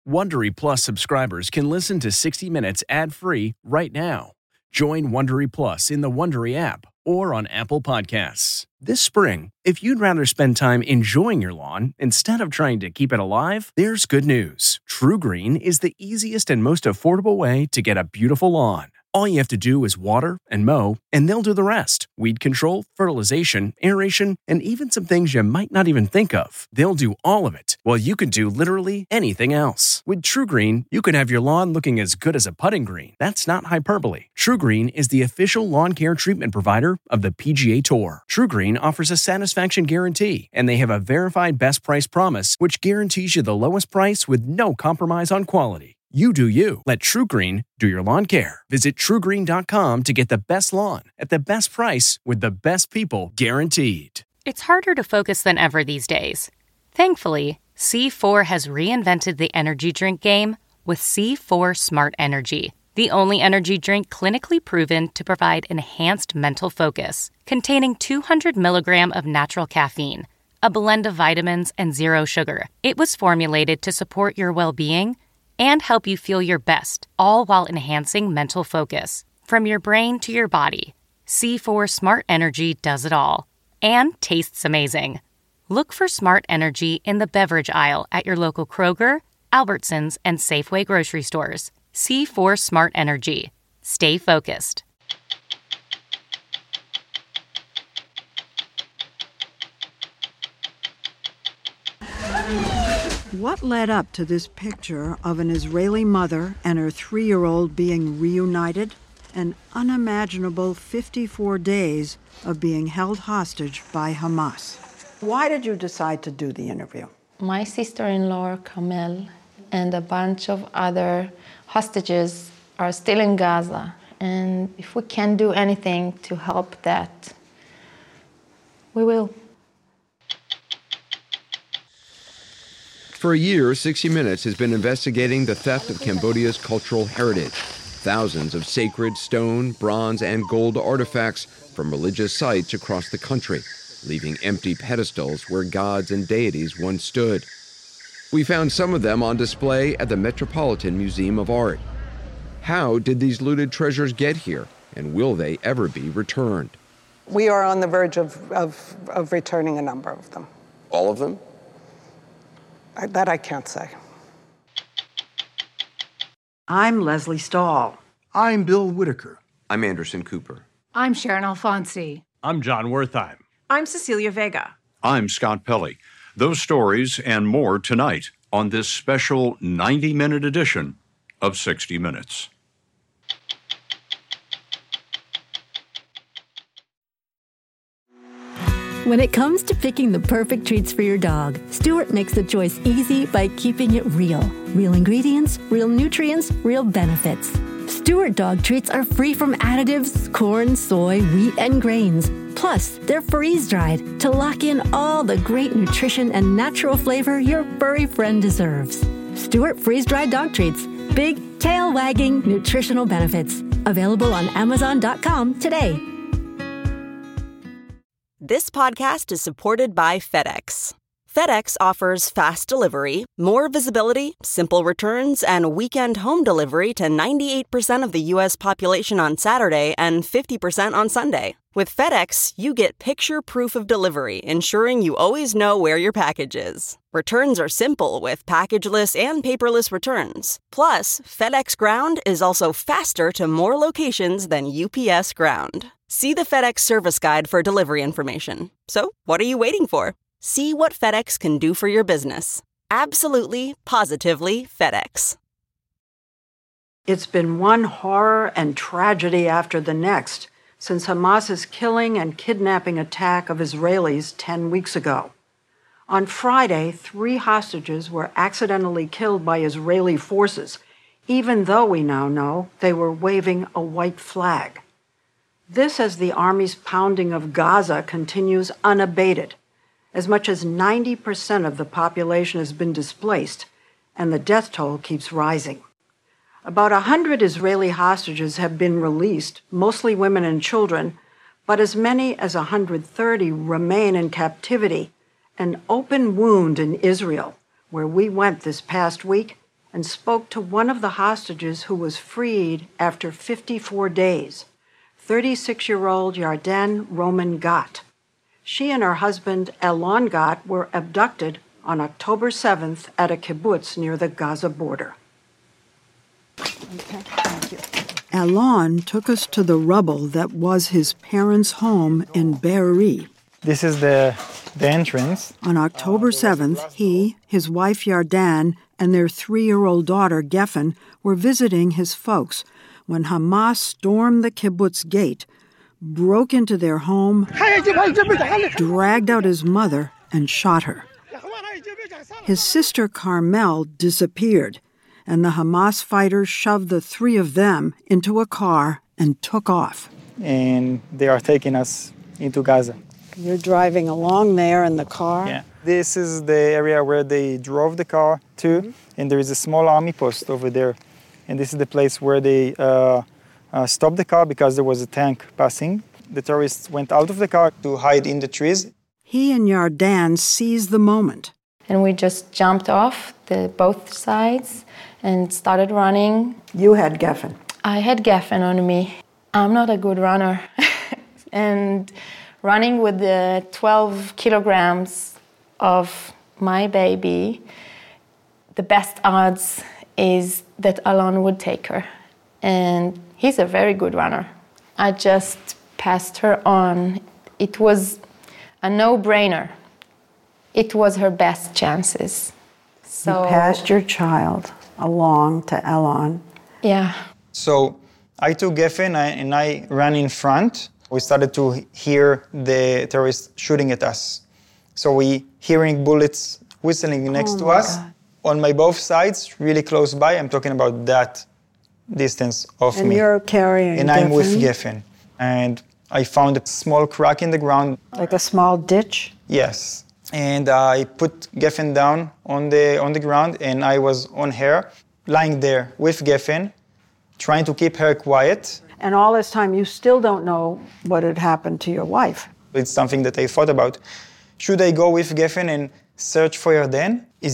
Wondery Plus subscribers can listen to 60 Minutes ad-free right now. Join Wondery Plus in the Wondery app or on Apple Podcasts. This spring, if you'd rather spend time enjoying your lawn instead of trying to keep it alive, there's good news. TruGreen is the easiest and most affordable way to get a beautiful lawn. All you have to do is water and mow, and they'll do the rest. Weed control, fertilization, aeration, and even some things you might not even think of. They'll do all of it, while you can do literally anything else. With TruGreen, you can have your lawn looking as good as a putting green. That's not hyperbole. TruGreen is the official lawn care treatment provider of the PGA Tour. TruGreen offers a satisfaction guarantee, and they have a verified best price promise, which guarantees you the lowest price with no compromise on quality. You do you. Let TruGreen do your lawn care. Visit TruGreen.com to get the best lawn at the best price with the best people guaranteed. It's harder to focus than ever these days. Thankfully, C4 has reinvented the energy drink game with C4 Smart Energy, the only energy drink clinically proven to provide enhanced mental focus, containing 200 milligrams of natural caffeine, a blend of vitamins, and zero sugar. It was formulated to support your well-being and help you feel your best, all while enhancing mental focus. From your brain to your body, C4 Smart Energy does it all. And tastes amazing. Look for Smart Energy in the beverage aisle at your local Kroger, Albertsons, and Safeway grocery stores. C4 Smart Energy. Stay focused. What led up to this picture of an Israeli mother and her 3-year-old being reunited? An unimaginable 54 days of being held hostage by Hamas. Why did you decide to do the interview? My sister-in-law, Carmel, and a bunch of other hostages are still in Gaza. And if we can do anything to help that, we will. For a year, 60 Minutes has been investigating the theft of Cambodia's cultural heritage. Thousands of sacred stone, bronze, and gold artifacts from religious sites across the country, leaving empty pedestals where gods and deities once stood. We found some of them on display at the Metropolitan Museum of Art. How did these looted treasures get here, and will they ever be returned? We are on the verge of returning a number of them. All of them? That I can't say. I'm Leslie Stahl. I'm Bill Whitaker. I'm Anderson Cooper. I'm Sharon Alfonsi. I'm John Wertheim. I'm Cecilia Vega. I'm Scott Pelley. Those stories and more tonight on this special 90-minute edition of 60 Minutes. When it comes to picking the perfect treats for your dog, Stewart makes the choice easy by keeping it real. Real ingredients, real nutrients, real benefits. Stewart dog treats are free from additives, corn, soy, wheat, and grains. Plus, they're freeze-dried to lock in all the great nutrition and natural flavor your furry friend deserves. Stewart freeze-dried dog treats. Big, tail-wagging nutritional benefits. Available on Amazon.com today. This podcast is supported by FedEx. FedEx offers fast delivery, more visibility, simple returns, and weekend home delivery to 98% of the U.S. population on Saturday and 50% on Sunday. With FedEx, you get picture proof of delivery, ensuring you always know where your package is. Returns are simple with packageless and paperless returns. Plus, FedEx Ground is also faster to more locations than UPS Ground. See the FedEx service guide for delivery information. So, what are you waiting for? See what FedEx can do for your business. Absolutely, positively FedEx. It's been one horror and tragedy after the next since Hamas's killing and kidnapping attack of Israelis 10 weeks ago. On Friday, 3 hostages were accidentally killed by Israeli forces, even though we now know they were waving a white flag. This as the army's pounding of Gaza continues unabated. As much as 90% of the population has been displaced, and the death toll keeps rising. About 100 Israeli hostages have been released, mostly women and children, but as many as 130 remain in captivity, an open wound in Israel, where we went this past week, and spoke to one of the hostages who was freed after 54 days, 36-year-old Yarden Roman Gat. She and her husband, Elon Gat, were abducted on October 7th at a kibbutz near the Gaza border. Okay, thank you. Elon took us to the rubble that was his parents' home in Be'eri. This is the entrance. On October 7th, he, his wife Yarden, and their 3-year-old daughter Geffen were visiting his folks when Hamas stormed the kibbutz gate, broke into their home, dragged out his mother, and shot her. His sister Carmel disappeared, and the Hamas fighters shoved the 3 of them into a car and took off. And they are taking us into Gaza. You're driving along there in the car? Yeah. This is the area where they drove the car to, and there is a small army post over there. And this is the place where they stopped the car because there was a tank passing. The terrorists went out of the car to hide in the trees. He and Yarden seized the moment. And we just jumped off both sides and started running. You had Geffen. I had Geffen on me. I'm not a good runner. And running with the 12 kilograms of my baby, the best odds is that Alon would take her. And he's a very good runner. I just passed her on. It was a no-brainer. It was her best chances. So you passed your child along to Elon. Yeah. So I took Geffen and I ran in front. We started to hear the terrorists shooting at us. So we hearing bullets whistling next to us. God. On my both sides, really close by. I'm talking about that distance of me. And you're carrying And Geffen? I'm with Geffen. And I found a small crack in the ground. Like a small ditch? Yes. And I put Geffen down on the ground, and I was on her, lying there with Geffen, trying to keep her quiet. And all this time, you still don't know what had happened to your wife. It's something that I thought about. Should I go with Geffen and search for Yarden? Is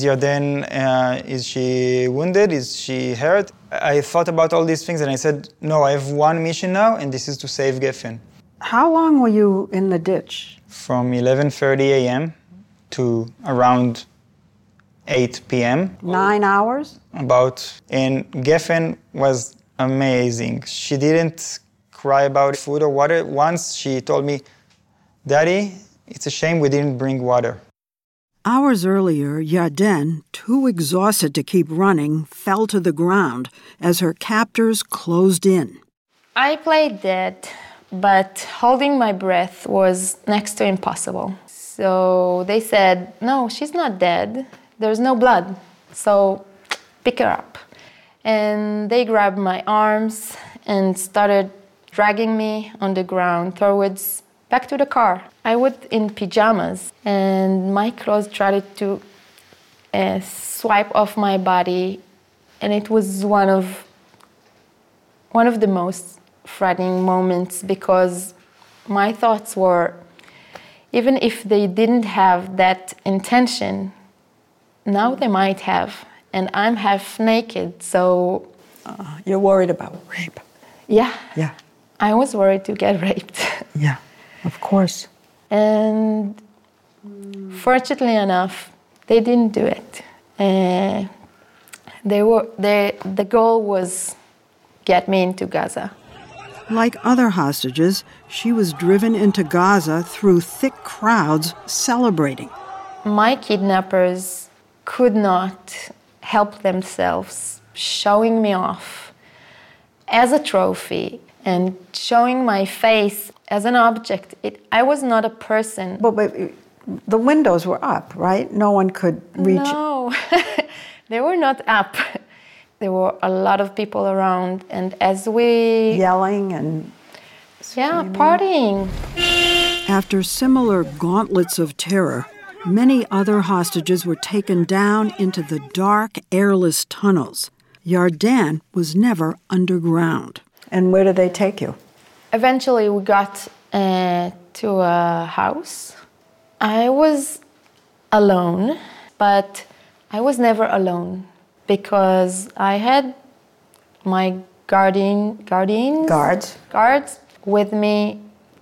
she wounded? Is she hurt? I thought about all these things, and I said, no, I have one mission now, and this is to save Geffen. How long were you in the ditch? From 11:30 a.m. to around 8 p.m. 9 hours? And Geffen was amazing. She didn't cry about food or water. Once she told me, Daddy, it's a shame we didn't bring water. Hours earlier, Yarden, too exhausted to keep running, fell to the ground as her captors closed in. I played dead, but holding my breath was next to impossible. So they said, no, she's not dead. There's no blood. So pick her up. And they grabbed my arms and started dragging me on the ground towards back to the car. I was in pajamas, and my clothes tried to swipe off my body, and it was one of the most frightening moments because my thoughts were, even if they didn't have that intention, now they might have. And I'm half naked, so... You're worried about rape? Yeah. Yeah. I was worried to get raped. Yeah, of course. And fortunately enough, they didn't do it. The goal was get me into Gaza. Like other hostages, she was driven into Gaza through thick crowds celebrating. My kidnappers could not help themselves showing me off as a trophy and showing my face as an object. I was not a person. But the windows were up, right? No one could reach. No, they were not up. There were a lot of people around, and as we... Yelling and... Yeah, partying. After similar gauntlets of terror, many other hostages were taken down into the dark, airless tunnels. Yarden was never underground. And where did they take you? Eventually, we got to a house. I was alone, but I was never alone. because I had my guards with me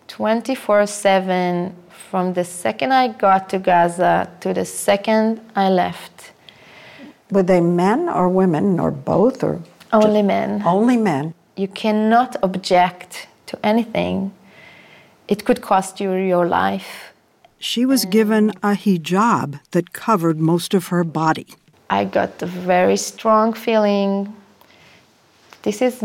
24/7 from the second I got to Gaza to the second I left. Were they men or women or both? Or only men. Only men. You cannot object to anything. It could cost you your life. She was given a hijab that covered most of her body. I got a very strong feeling. This is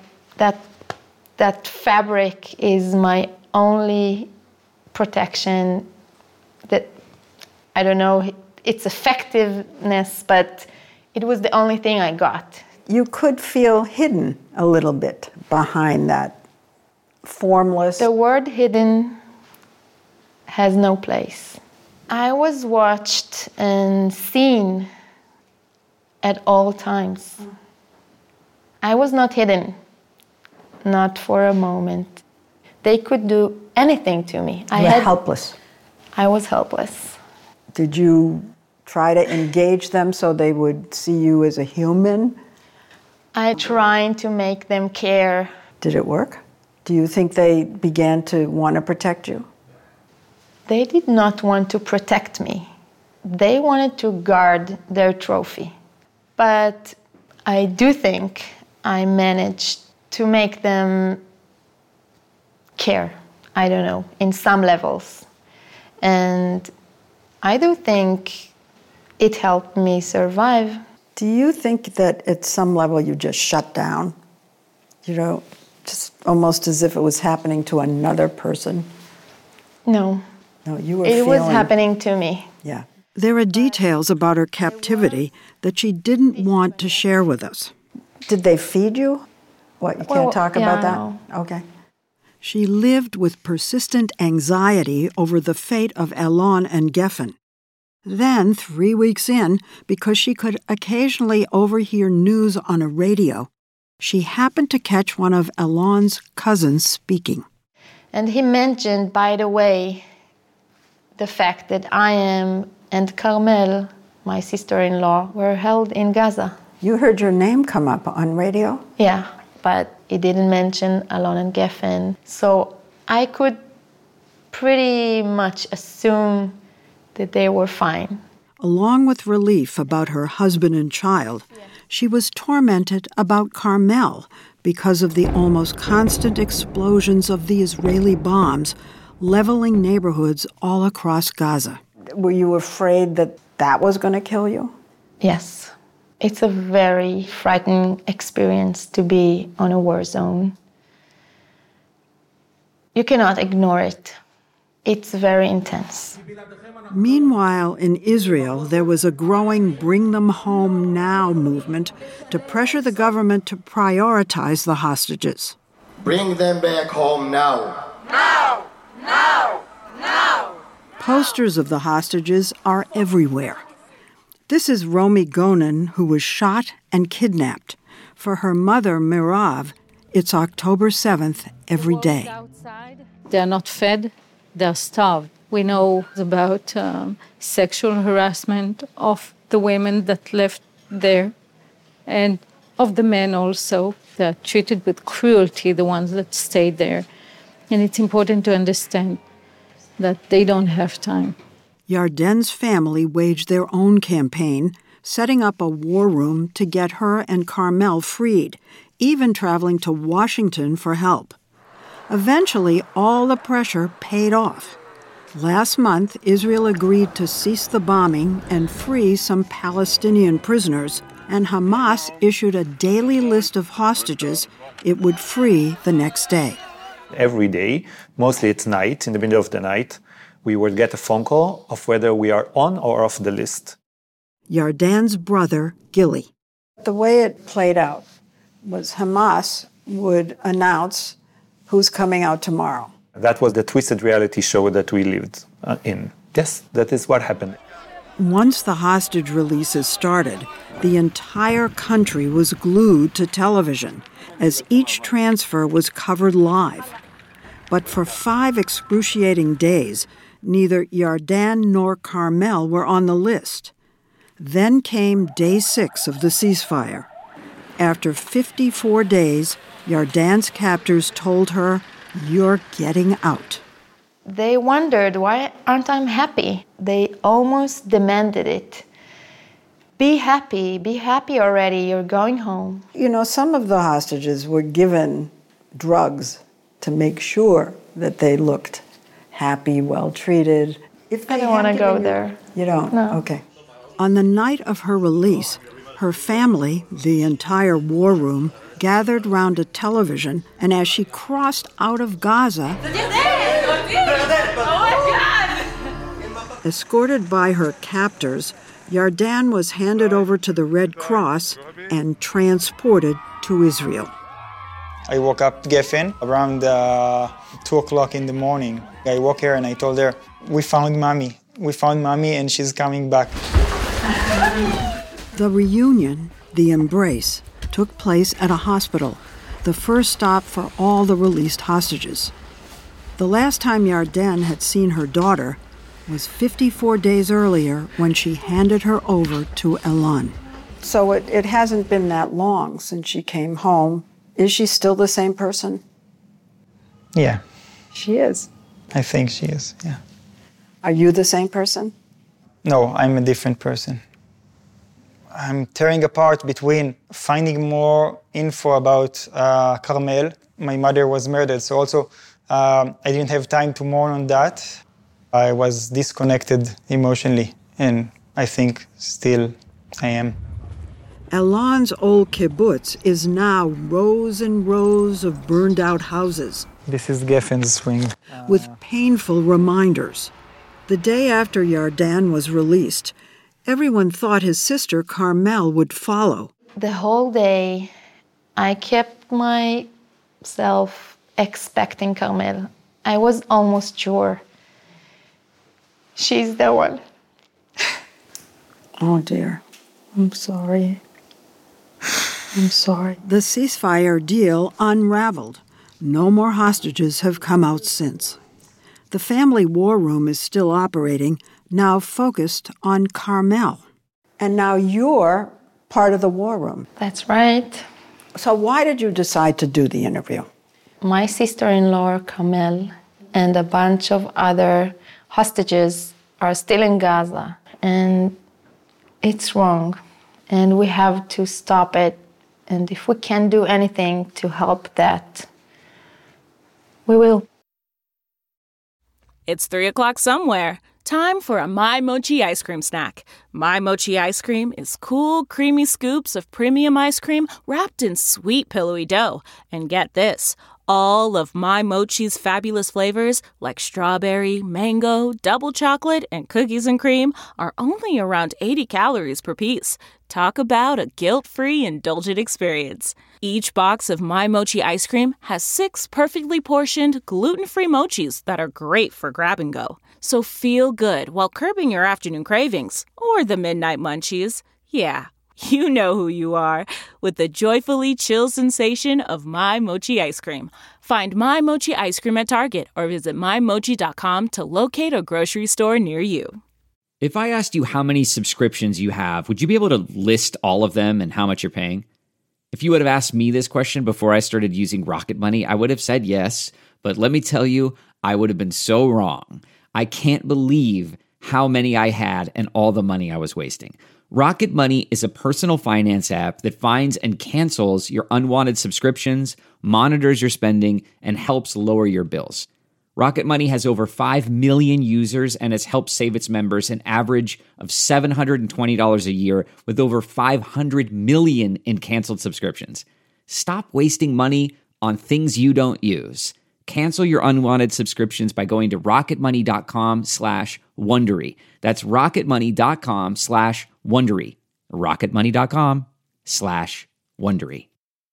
that fabric is my only protection. That, I don't know its effectiveness, but it was the only thing I got. You could feel hidden a little bit behind that formless. The word hidden has no place. I was watched and seen at all times. I was not hidden, not for a moment. They could do anything to me. You were helpless. I was helpless. Did you try to engage them so they would see you as a human? I tried to make them care. Did it work? Do you think they began to want to protect you? They did not want to protect me. They wanted to guard their trophy. But I do think I managed to make them care, I don't know, in some levels. And I do think it helped me survive. Do you think that at some level you just shut down? You know, just almost as if it was happening to another person? No. No, you were It was happening to me. Yeah. There are details about her captivity that she didn't want to share with us. Did they feed you? What, you can't talk about that? No. Okay. She lived with persistent anxiety over the fate of Elon and Geffen. Then, 3 weeks in, because she could occasionally overhear news on a radio, she happened to catch one of Elon's cousins speaking. And he mentioned, by the way, the fact that I am and Carmel, my sister-in-law, were held in Gaza. You heard your name come up on radio? Yeah, but he didn't mention Elon and Geffen. So I could pretty much assume that they were fine. Along with relief about her husband and child, she was tormented about Carmel because of the almost constant explosions of the Israeli bombs leveling neighborhoods all across Gaza. Were you afraid that that was going to kill you? Yes. It's a very frightening experience to be on a war zone. You cannot ignore it. It's very intense. Meanwhile, in Israel, there was a growing Bring Them Home Now movement to pressure the government to prioritize the hostages. Bring them back home now. Now! Now! Now! Posters of the hostages are everywhere. This is Romy Gonen, who was shot and kidnapped. For her mother, Mirav, it's October 7th every day. They're not fed, they're starved. We know about sexual harassment of the women that left there and of the men also. They're treated with cruelty, the ones that stayed there. And it's important to understand that they don't have time. Yarden's family waged their own campaign, setting up a war room to get her and Carmel freed, even traveling to Washington for help. Eventually, all the pressure paid off. Last month, Israel agreed to cease the bombing and free some Palestinian prisoners, and Hamas issued a daily list of hostages it would free the next day. Every day, mostly it's night, in the middle of the night, we would get a phone call of whether we are on or off the list. Yarden's brother, Gilly. The way it played out was Hamas would announce who's coming out tomorrow. That was the twisted reality show that we lived in. Yes, that is what happened. Once the hostage releases started, the entire country was glued to television as each transfer was covered live. But for 5 excruciating days, neither Yarden nor Carmel were on the list. Then came day 6 of the ceasefire. After 54 days, Yardan's captors told her, "You're getting out." They wondered, why aren't I happy? They almost demanded it. Be happy already, you're going home. You know, some of the hostages were given drugs to make sure that they looked happy, well-treated. I don't want to go there. You don't? No. Okay. On the night of her release, her family, the entire war room, gathered round a television, and as she crossed out of Gaza, escorted by her captors, Yardan was handed over to the Red Cross and transported to Israel. I woke up Geffen around 2 o'clock in the morning. I woke her and I told her, we found mommy and she's coming back. The reunion, the embrace, took place at a hospital, the first stop for all the released hostages. The last time Yardan had seen her daughter was 54 days earlier when she handed her over to Elan. So it hasn't been that long since she came home. Is she still the same person? Yeah. She is. I think she is, yeah. Are you the same person? No, I'm a different person. I'm tearing apart between finding more info about Carmel. My mother was murdered, so also I didn't have time to mourn on that. I was disconnected emotionally, and I think still I am. Elan's old kibbutz is now rows and rows of burned-out houses. This is Geffen's swing. With painful reminders. The day after Yardan was released, everyone thought his sister Carmel would follow. The whole day, I kept myself expecting Carmel. I was almost sure. She's the one. Oh, dear. I'm sorry. I'm sorry. The ceasefire deal unraveled. No more hostages have come out since. The family war room is still operating, now focused on Carmel. And now you're part of the war room. That's right. So why did you decide to do the interview? My sister-in-law, Carmel, and a bunch of other hostages are still in Gaza. And it's wrong. And we have to stop it. And if we can do anything to help that, we will. It's 3 o'clock somewhere. Time for a My Mochi ice cream snack. My Mochi ice cream is cool, creamy scoops of premium ice cream wrapped in sweet, pillowy dough. And get this, all of My Mochi's fabulous flavors, like strawberry, mango, double chocolate, and cookies and cream, are only around 80 calories per piece. Talk about a guilt-free, indulgent experience. Each box of My Mochi ice cream has 6 perfectly portioned, gluten-free mochis that are great for grab and go. So feel good while curbing your afternoon cravings or the midnight munchies. Yeah, you know who you are with the joyfully chill sensation of My Mochi ice cream. Find My Mochi ice cream at Target or visit MyMochi.com to locate a grocery store near you. If I asked you how many subscriptions you have, would you be able to list all of them and how much you're paying? If you would have asked me this question before I started using Rocket Money, I would have said yes, but let me tell you, I would have been so wrong. I can't believe how many I had and all the money I was wasting. Rocket Money is a personal finance app that finds and cancels your unwanted subscriptions, monitors your spending, and helps lower your bills. Rocket Money has over 5 million users and has helped save its members an average of $720 a year with over 500 million in canceled subscriptions. Stop wasting money on things you don't use. Cancel your unwanted subscriptions by going to rocketmoney.com/Wondery. That's rocketmoney.com/Wondery. rocketmoney.com/Wondery.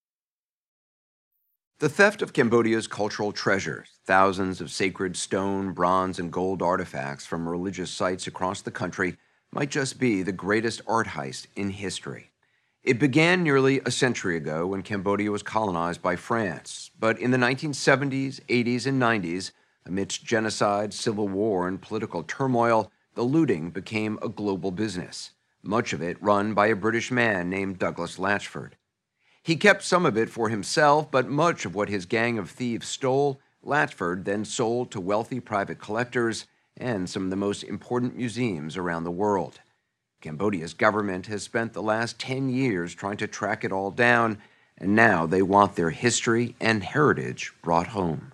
The theft of Cambodia's cultural treasures, thousands of sacred stone, bronze, and gold artifacts from religious sites across the country, might just be the greatest art heist in history. It began nearly a century ago when Cambodia was colonized by France, but in the 1970s, 80s, and 90s, amidst genocide, civil war, and political turmoil, the looting became a global business. much of it run by a British man named Douglas Latchford. He kept some of it for himself, but much of what his gang of thieves stole, Latchford then sold to wealthy private collectors and some of the most important museums around the world. Cambodia's government has spent the last 10 years trying to track it all down, and now they want their history and heritage brought home.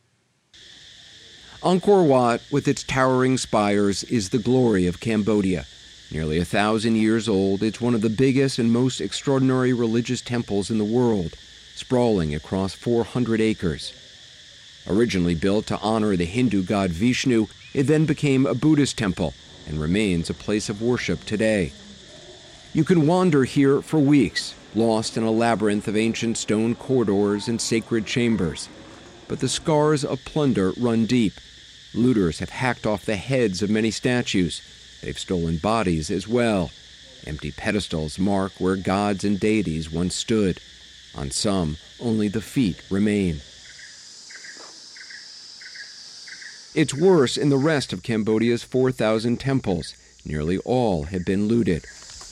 Angkor Wat, with its towering spires, is the glory of Cambodia. Nearly 1,000 years old, it's one of the biggest and most extraordinary religious temples in the world, sprawling across 400 acres. Originally built to honor the Hindu god Vishnu, it then became a Buddhist temple and remains a place of worship today. You can wander here for weeks, lost in a labyrinth of ancient stone corridors and sacred chambers. But the scars of plunder run deep. Looters have hacked off the heads of many statues. They've stolen bodies as well. Empty pedestals mark where gods and deities once stood. On some, only the feet remain. It's worse in the rest of Cambodia's 4,000 temples. Nearly all have been looted.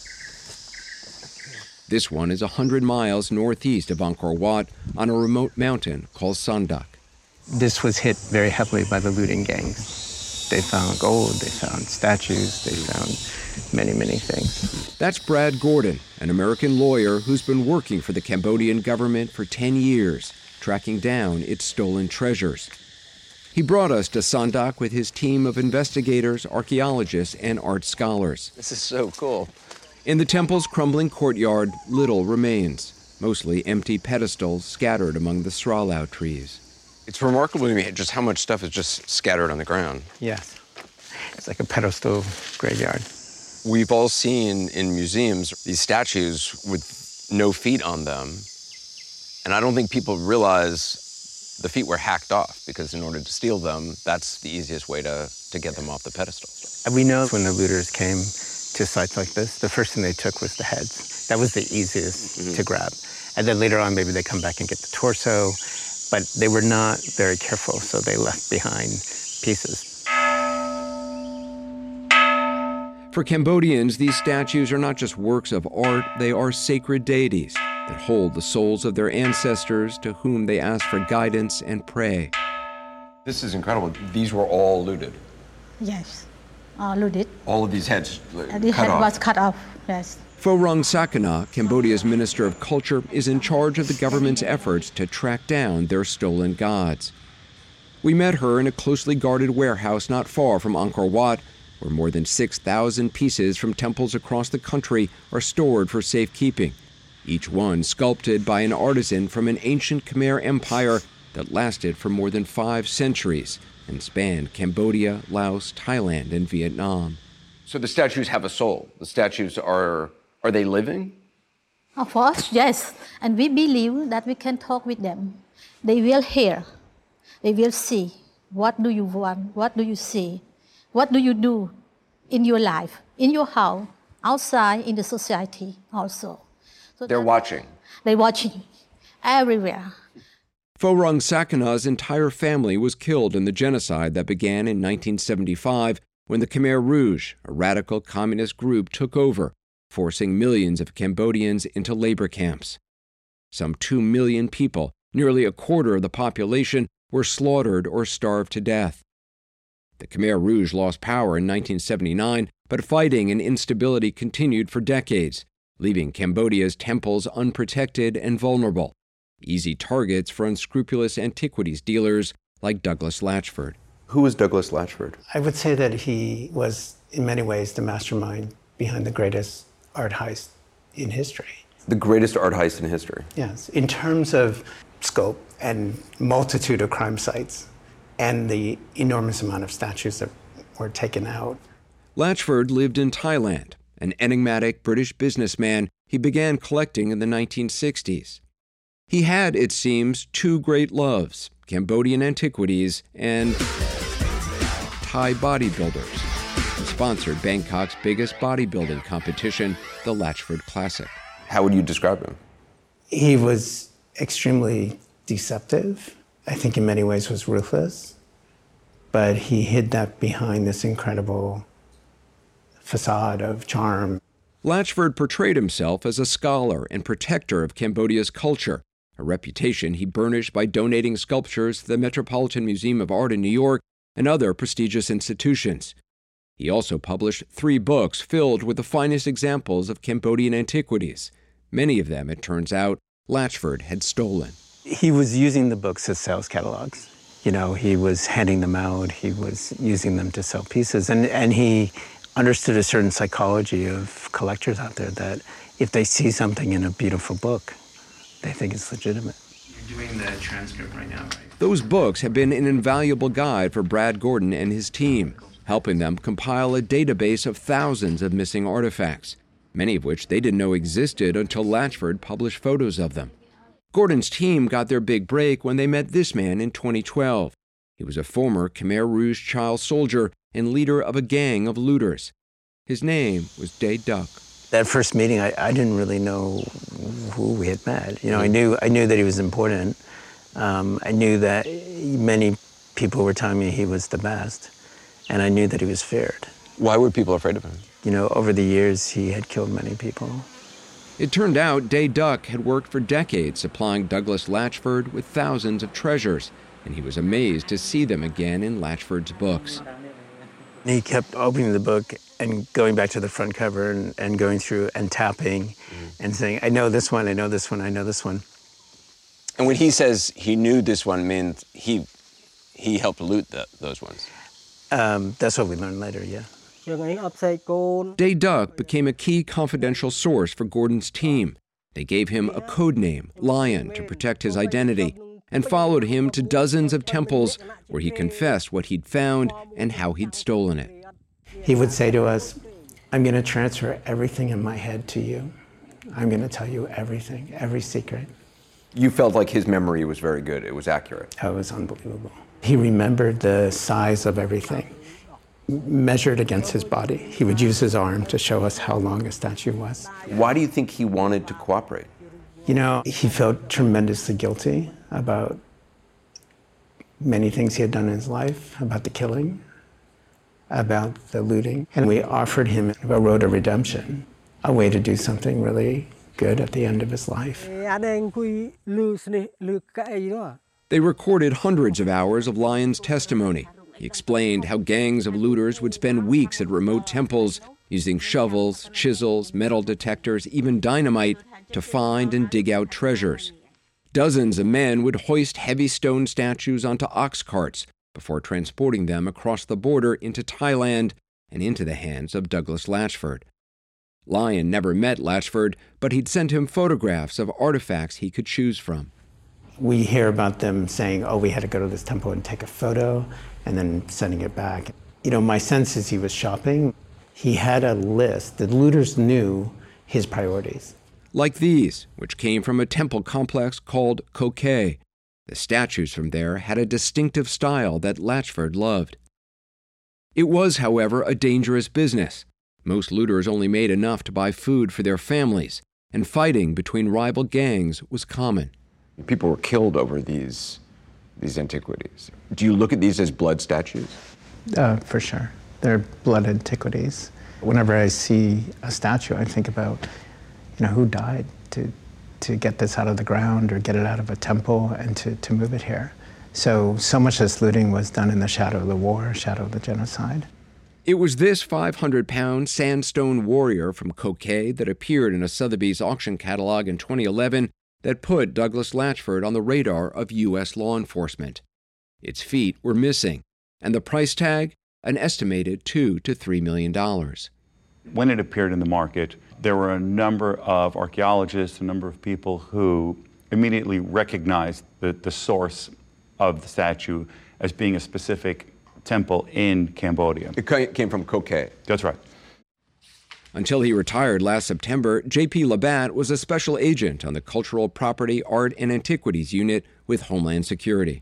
This one is 100 miles northeast of Angkor Wat on a remote mountain called Sandak. This was hit very heavily by the looting gangs. They found gold, they found statues, they found many things. That's Brad Gordon, an American lawyer who's been working for the Cambodian government for 10 years, tracking down its stolen treasures. He brought us to Sandak with his team of investigators, archaeologists, and art scholars. This is so cool. In the temple's crumbling courtyard, little remains, mostly empty pedestals scattered among the stralau trees. It's remarkable to me just how much stuff is just scattered on the ground. Yes. It's like a pedestal graveyard. We've all seen in museums these statues with no feet on them. And I don't think people realize the feet were hacked off, because in order to steal them, that's the easiest way to get them off the pedestal. And we know when the looters came to sites like this, the first thing they took was the heads. That was the easiest to grab. And then later on, maybe they come back and get the torso. But they were not very careful, so they left behind pieces. For Cambodians, these statues are not just works of art, they are sacred deities that hold the souls of their ancestors to whom they ask for guidance and pray. This is incredible. These were all looted. Yes, looted. All of these heads The head was cut off, yes. Pho-Rung Sakana, Cambodia's Minister of Culture, is in charge of the government's efforts to track down their stolen gods. We met her in a closely guarded warehouse not far from Angkor Wat, where more than 6,000 pieces from temples across the country are stored for safekeeping, each one sculpted by an artisan from an ancient Khmer empire that lasted for more than 5 centuries and spanned Cambodia, Laos, Thailand, and Vietnam. So the statues have a soul. The statues are they living? Of course, yes. And we believe that we can talk with them. They will hear. They will see. What do you want? What do you see? What do you do in your life, in your house, outside, in the society also? So they're watching. They're watching everywhere. Pho-Rung Sakana's entire family was killed in the genocide that began in 1975 when the Khmer Rouge, a radical communist group, took over, forcing millions of Cambodians into labor camps. Some 2 million people, nearly a quarter of the population, were slaughtered or starved to death. The Khmer Rouge lost power in 1979, but fighting and instability continued for decades, leaving Cambodia's temples unprotected and vulnerable, easy targets for unscrupulous antiquities dealers like Douglas Latchford. Who was Douglas Latchford? I would say that he was, in many ways, the mastermind behind the greatest art heist in history. The greatest art heist in history? Yes, in terms of scope and multitude of crime sites and the enormous amount of statues that were taken out. Latchford lived in Thailand. An enigmatic British businessman, he began collecting in the 1960s. He had, it seems, 2 great loves, Cambodian antiquities and Thai bodybuilders. He sponsored Bangkok's biggest bodybuilding competition, the Latchford Classic. How would you describe him? He was extremely deceptive. I think in many ways was ruthless. But he hid that behind this incredible facade of charm. Latchford portrayed himself as a scholar and protector of Cambodia's culture, a reputation he burnished by donating sculptures to the Metropolitan Museum of Art in New York and other prestigious institutions. He also published 3 books filled with the finest examples of Cambodian antiquities. Many of them, it turns out, Latchford had stolen. He was using the books as sales catalogs. You know, he was handing them out, he was using them to sell pieces, and he understood a certain psychology of collectors out there that if they see something in a beautiful book, they think it's legitimate. You're doing the transcript right now, right? Those books have been an invaluable guide for Brad Gordon and his team, helping them compile a database of thousands of missing artifacts, many of which they didn't know existed until Latchford published photos of them. Gordon's team got their big break when they met this man in 2012. He was a former Khmer Rouge child soldier and leader of a gang of looters. His name was Day Duck. That first meeting, I didn't really know who we had met. You know, I knew that he was important. I knew that many people were telling me he was the best, and I knew that he was feared. Why were people afraid of him? You know, over the years, he had killed many people. It turned out Day Duck had worked for decades supplying Douglas Latchford with thousands of treasures, and he was amazed to see them again in Latchford's books. He kept opening the book and going back to the front cover and going through and tapping and saying, I know this one, I know this one, I know this one. And when he says he knew this one, means he helped loot those ones? That's what we learned later, yeah. Day Duck became a key confidential source for Gordon's team. They gave him a code name, Lion, to protect his identity, and followed him to dozens of temples where he confessed what he'd found and how he'd stolen it. He would say to us, I'm going to transfer everything in my head to you. I'm going to tell you everything, every secret. You felt like his memory was very good. It was accurate. That was unbelievable. He remembered the size of everything, measured against his body. He would use his arm to show us how long a statue was. Why do you think he wanted to cooperate? You know, he felt tremendously guilty about many things he had done in his life, about the killing, about the looting. And we offered him a road to redemption, a way to do something really good at the end of his life. They recorded hundreds of hours of Lion's testimony. He explained how gangs of looters would spend weeks at remote temples using shovels, chisels, metal detectors, even dynamite to find and dig out treasures. Dozens of men would hoist heavy stone statues onto ox carts before transporting them across the border into Thailand and into the hands of Douglas Latchford. Lion never met Latchford, but he'd sent him photographs of artifacts he could choose from. We hear about them saying, oh, we had to go to this temple and take a photo, and then sending it back. You know, my sense is he was shopping. He had a list. The looters knew his priorities. Like these, which came from a temple complex called Ko Khe. The statues from there had a distinctive style that Latchford loved. It was, however, a dangerous business. Most looters only made enough to buy food for their families, and fighting between rival gangs was common. People were killed over these antiquities. Do you look at these as blood statues? For sure. They're blood antiquities. Whenever I see a statue, I think about, who died to get this out of the ground or get it out of a temple and to move it here. So much of this looting was done in the shadow of the war, shadow of the genocide. It was this 500-pound sandstone warrior from Ko Khe that appeared in a Sotheby's auction catalog in 2011 that put Douglas Latchford on the radar of U.S. law enforcement. Its feet were missing, and the price tag, an estimated $2 to $3 million. When it appeared in the market, there were a number of archaeologists, a number of people who immediately recognized the source of the statue as being a specific temple in Cambodia. It came from Ko Khe. That's right. Until he retired last September, J.P. Labatt was a special agent on the Cultural Property, Art, and Antiquities Unit with Homeland Security.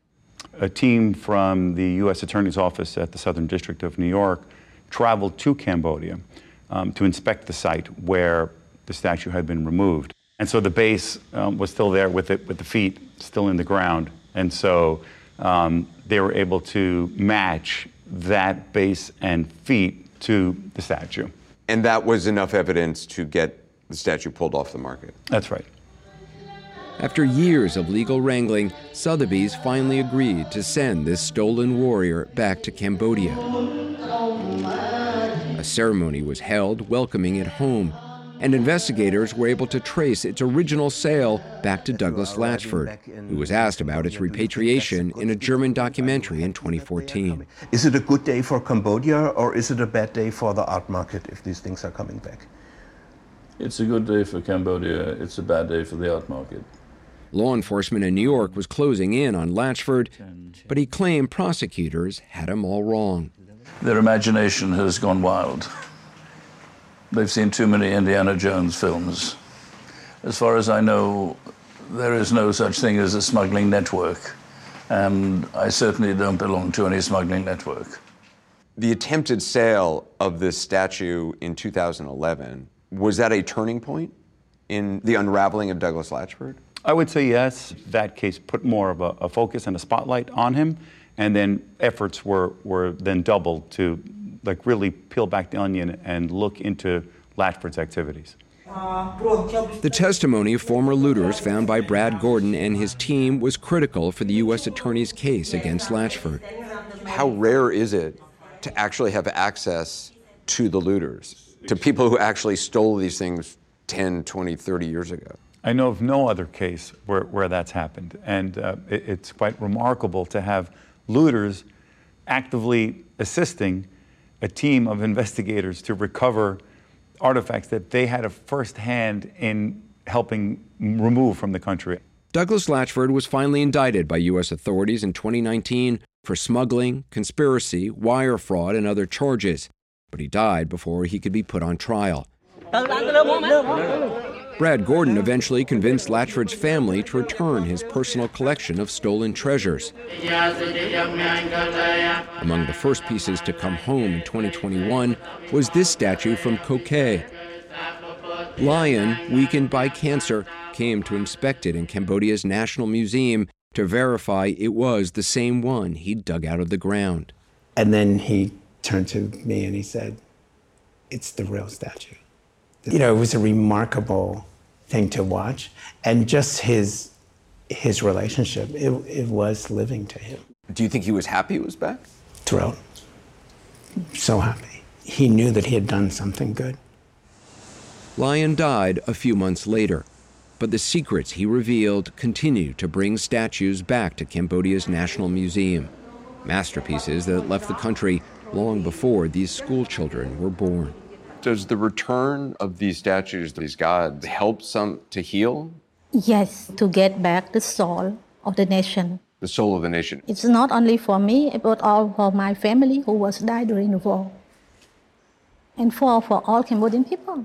A team from the U.S. Attorney's Office at the Southern District of New York traveled to Cambodia to inspect the site where the statue had been removed. And so the base was still there with the feet still in the ground. And so they were able to match that base and feet to the statue. And that was enough evidence to get the statue pulled off the market? That's right. After years of legal wrangling, Sotheby's finally agreed to send this stolen warrior back to Cambodia. A ceremony was held welcoming it home, and investigators were able to trace its original sale back to Douglas Latchford, who was asked about its repatriation in a German documentary in 2014. Is it a good day for Cambodia, or is it a bad day for the art market if these things are coming back? It's a good day for Cambodia. It's a bad day for the art market. Law enforcement in New York was closing in on Latchford, but he claimed prosecutors had him all wrong. Their imagination has gone wild. They've seen too many Indiana Jones films. As far as I know, there is no such thing as a smuggling network, and I certainly don't belong to any smuggling network. The attempted sale of this statue in 2011, was that a turning point in the unraveling of Douglas Latchford? I would say yes. That case put more of a focus and a spotlight on him, and then efforts were then doubled to really peel back the onion and look into Latchford's activities. The testimony of former looters found by Brad Gordon and his team was critical for the U.S. Attorney's case against Latchford. How rare is it to actually have access to the looters, to people who actually stole these things 10, 20, 30 years ago? I know of no other case where that's happened, and it's quite remarkable to have looters actively assisting a team of investigators to recover artifacts that they had a first hand in helping remove from the country. Douglas Latchford was finally indicted by U.S. authorities in 2019 for smuggling, conspiracy, wire fraud, and other charges, but he died before he could be put on trial. Brad Gordon eventually convinced Latchford's family to return his personal collection of stolen treasures. Among the first pieces to come home in 2021 was this statue from Ko Khae. Lion, weakened by cancer, came to inspect it in Cambodia's National Museum to verify it was the same one he'd dug out of the ground. And then he turned to me and he said, "It's the real statue." You know, it was a remarkable thing to watch, and just his relationship, it was living to him. Do you think he was happy it was back? Thrilled. So happy. He knew that he had done something good. Lion died a few months later, but the secrets he revealed continue to bring statues back to Cambodia's National Museum, masterpieces that left the country long before these school children were born. Does the return of these statues, these gods, help some to heal? Yes, to get back the soul of the nation. The soul of the nation. It's not only for me, but all for my family who was died during the war. And for all Cambodian people.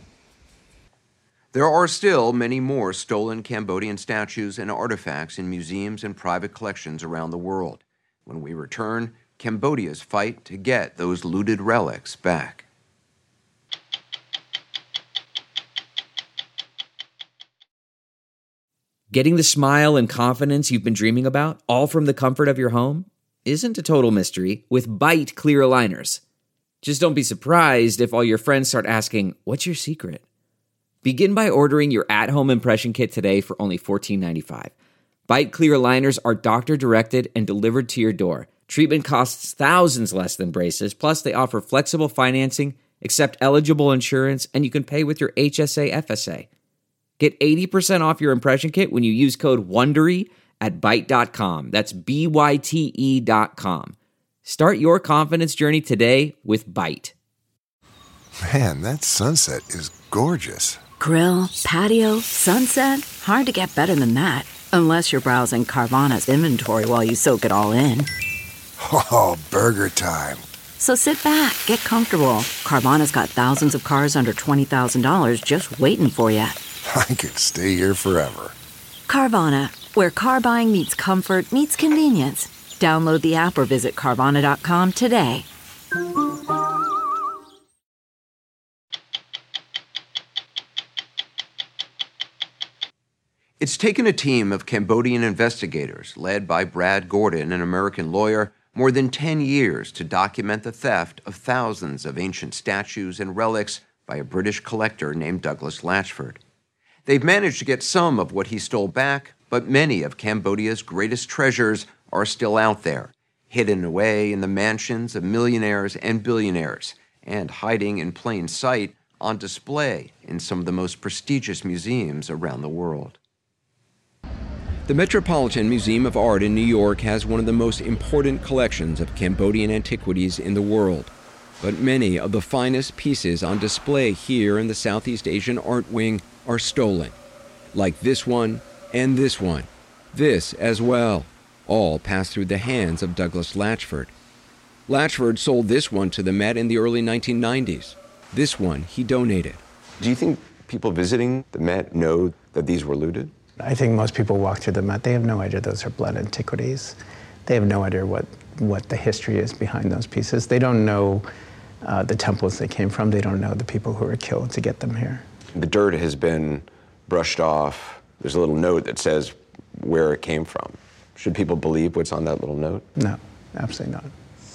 There are still many more stolen Cambodian statues and artifacts in museums and private collections around the world. When we return, Cambodia's fight to get those looted relics back. Getting the smile and confidence you've been dreaming about, all from the comfort of your home, isn't a total mystery with Byte clear aligners. Just don't be surprised if all your friends start asking, "What's your secret?" Begin by ordering your at-home impression kit today for only $14.95. Byte clear aligners are doctor-directed and delivered to your door. Treatment costs thousands less than braces, plus they offer flexible financing, accept eligible insurance, and you can pay with your HSA FSA. Get 80% off your impression kit when you use code WONDERY at Byte.com. That's BYTE.com. Start your confidence journey today with Byte. Man, that sunset is gorgeous. Grill, patio, sunset. Hard to get better than that. Unless you're browsing Carvana's inventory while you soak it all in. Oh, burger time. So sit back, get comfortable. Carvana's got thousands of cars under $20,000 just waiting for you. I could stay here forever. Carvana, where car buying meets comfort, meets convenience. Download the app or visit Carvana.com today. It's taken a team of Cambodian investigators, led by Brad Gordon, an American lawyer, more than 10 years to document the theft of thousands of ancient statues and relics by a British collector named Douglas Latchford. They've managed to get some of what he stole back, but many of Cambodia's greatest treasures are still out there, hidden away in the mansions of millionaires and billionaires, and hiding in plain sight on display in some of the most prestigious museums around the world. The Metropolitan Museum of Art in New York has one of the most important collections of Cambodian antiquities in the world. But many of the finest pieces on display here in the Southeast Asian Art Wing are stolen. Like this one and this one. This as well. All passed through the hands of Douglas Latchford. Latchford sold this one to the Met in the early 1990s. This one he donated. Do you think people visiting the Met know that these were looted? I think most people walk through the Met, they have no idea those are blood antiquities. They have no idea what the history is behind those pieces. They don't know the temples they came from. They don't know the people who were killed to get them here. The dirt has been brushed off. There's a little note that says where it came from. Should people believe what's on that little note? No, absolutely not.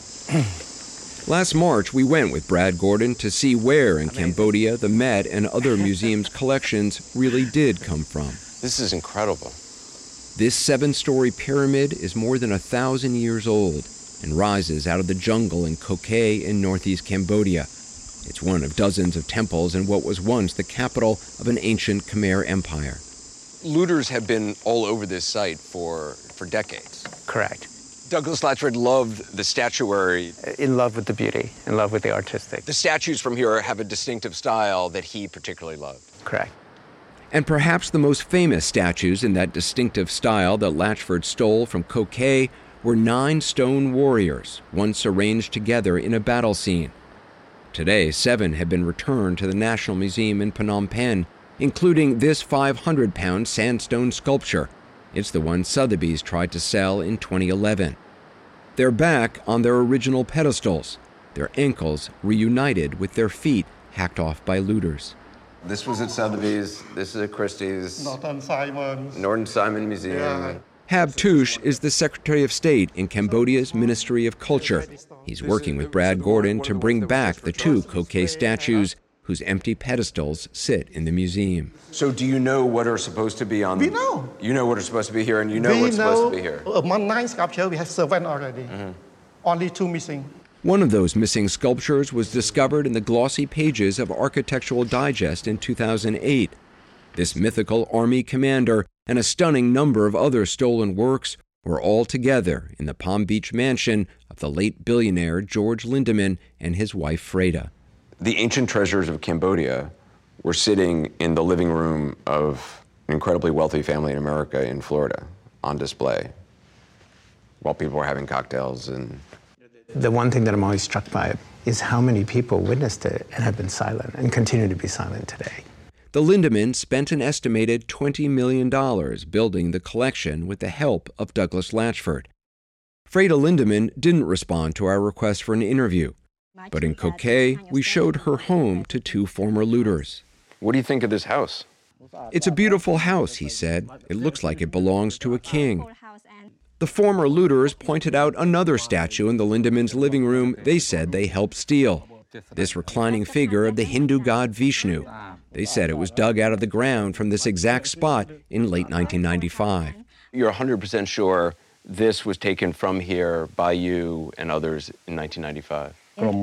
Last March, we went with Brad Gordon to see where in Cambodia the Met and other museums' collections really did come from. This is incredible. This 7-story pyramid is more than 1,000 years old and rises out of the jungle in Ko Kay in northeast Cambodia. It's one of dozens of temples in what was once the capital of an ancient Khmer empire. Looters have been all over this site for decades. Correct. Douglas Latchford loved the statuary. In love with the beauty, in love with the artistic. The statues from here have a distinctive style that he particularly loved. Correct. And perhaps the most famous statues in that distinctive style that Latchford stole from Ko Kay were 9 stone warriors, once arranged together in a battle scene. Today, 7 have been returned to the National Museum in Phnom Penh, including this 500-pound sandstone sculpture. It's the one Sotheby's tried to sell in 2011. They're back on their original pedestals, their ankles reunited with their feet hacked off by looters. This was at Sotheby's, this is at Christie's, Norton Simon Museum. Yeah. Hab Touche is the Secretary of State in Cambodia's Ministry of Culture. He's working with Brad Gordon to bring back the 2 Ko Kay statues whose empty pedestals sit in the museum. So do you know what are supposed to be on? We know. You know what are supposed to be here, and you know what's supposed to be here. Among 9 sculptures, we have 7 already. Only 2 missing. One of those missing sculptures was discovered in the glossy pages of Architectural Digest in 2008. This mythical army commander and a stunning number of other stolen works were all together in the Palm Beach mansion of the late billionaire George Lindemann and his wife Freda. The ancient treasures of Cambodia were sitting in the living room of an incredibly wealthy family in America in Florida on display while people were having cocktails. And the one thing that I'm always struck by is how many people witnessed it and have been silent and continue to be silent today. The Lindemann spent an estimated $20 million building the collection with the help of Douglas Latchford. Freda Lindemann didn't respond to our request for an interview, but in Ko Kay, we showed her home to 2 former looters. What do you think of this house? It's a beautiful house, he said. It looks like it belongs to a king. The former looters pointed out another statue in the Lindemann's living room they said they helped steal. This reclining figure of the Hindu god Vishnu. They said it was dug out of the ground from this exact spot in late 1995. You're 100% sure this was taken from here by you and others in 1995?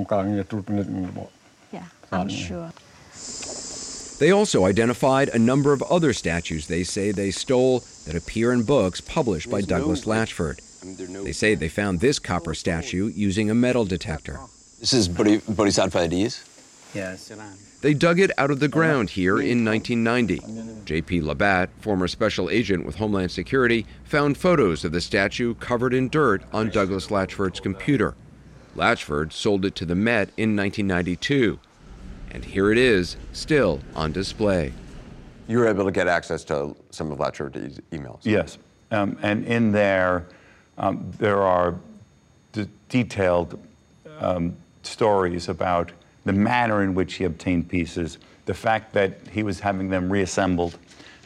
Yeah, I'm sure. They also identified a number of other statues they say they stole that appear in books published by Douglas Latchford. They say they found this copper statue using a metal detector. This is Bodhisattva Adiz? Yes. They dug it out of the ground here in 1990. J.P. Labatt, former special agent with Homeland Security, found photos of the statue covered in dirt on Douglas Latchford's computer. Latchford sold it to the Met in 1992. And here it is, still on display. You were able to get access to some of Latchford's emails? Yes. And in there, there are detailed stories about the manner in which he obtained pieces, the fact that he was having them reassembled,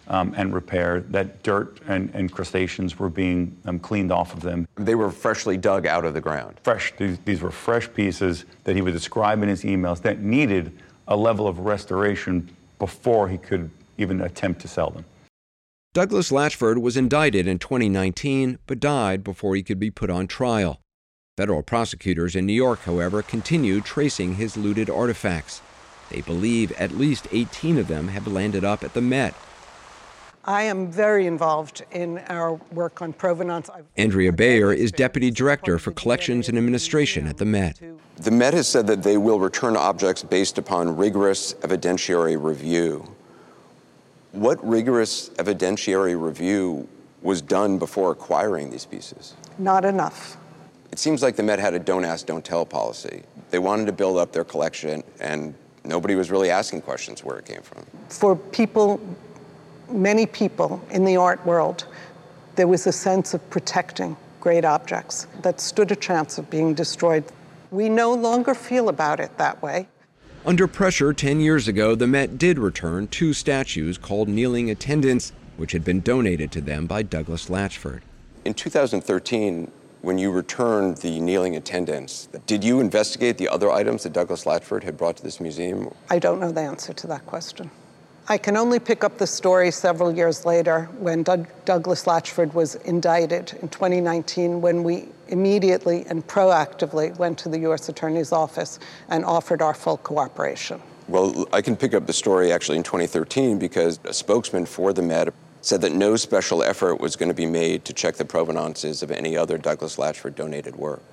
and repaired, that dirt and crustaceans were being cleaned off of them. They were freshly dug out of the ground. Fresh. These were fresh pieces that he would describe in his emails that needed a level of restoration before he could even attempt to sell them. Douglas Latchford was indicted in 2019, but died before he could be put on trial. Federal prosecutors in New York, however, continue tracing his looted artifacts. They believe at least 18 of them have landed up at the Met. I am very involved in our work on provenance. Andrea Bayer is Deputy Director for Collections and Administration at the Met. The Met has said that they will return objects based upon rigorous evidentiary review. What rigorous evidentiary review was done before acquiring these pieces? Not enough. It seems like the Met had a don't ask, don't tell policy. They wanted to build up their collection, and nobody was really asking questions where it came from. For people, many people in the art world, there was a sense of protecting great objects that stood a chance of being destroyed. We no longer feel about it that way. Under pressure 10 years ago, the Met did return 2 statues called kneeling attendants, which had been donated to them by Douglas Latchford. In 2013, when you returned the kneeling attendants, did you investigate the other items that Douglas Latchford had brought to this museum? I don't know the answer to that question. I can only pick up the story several years later when Douglas Latchford was indicted in 2019, when we immediately and proactively went to the U.S. Attorney's Office and offered our full cooperation. Well, I can pick up the story actually in 2013 because a spokesman for the Met said that no special effort was going to be made to check the provenances of any other Douglas Latchford donated work.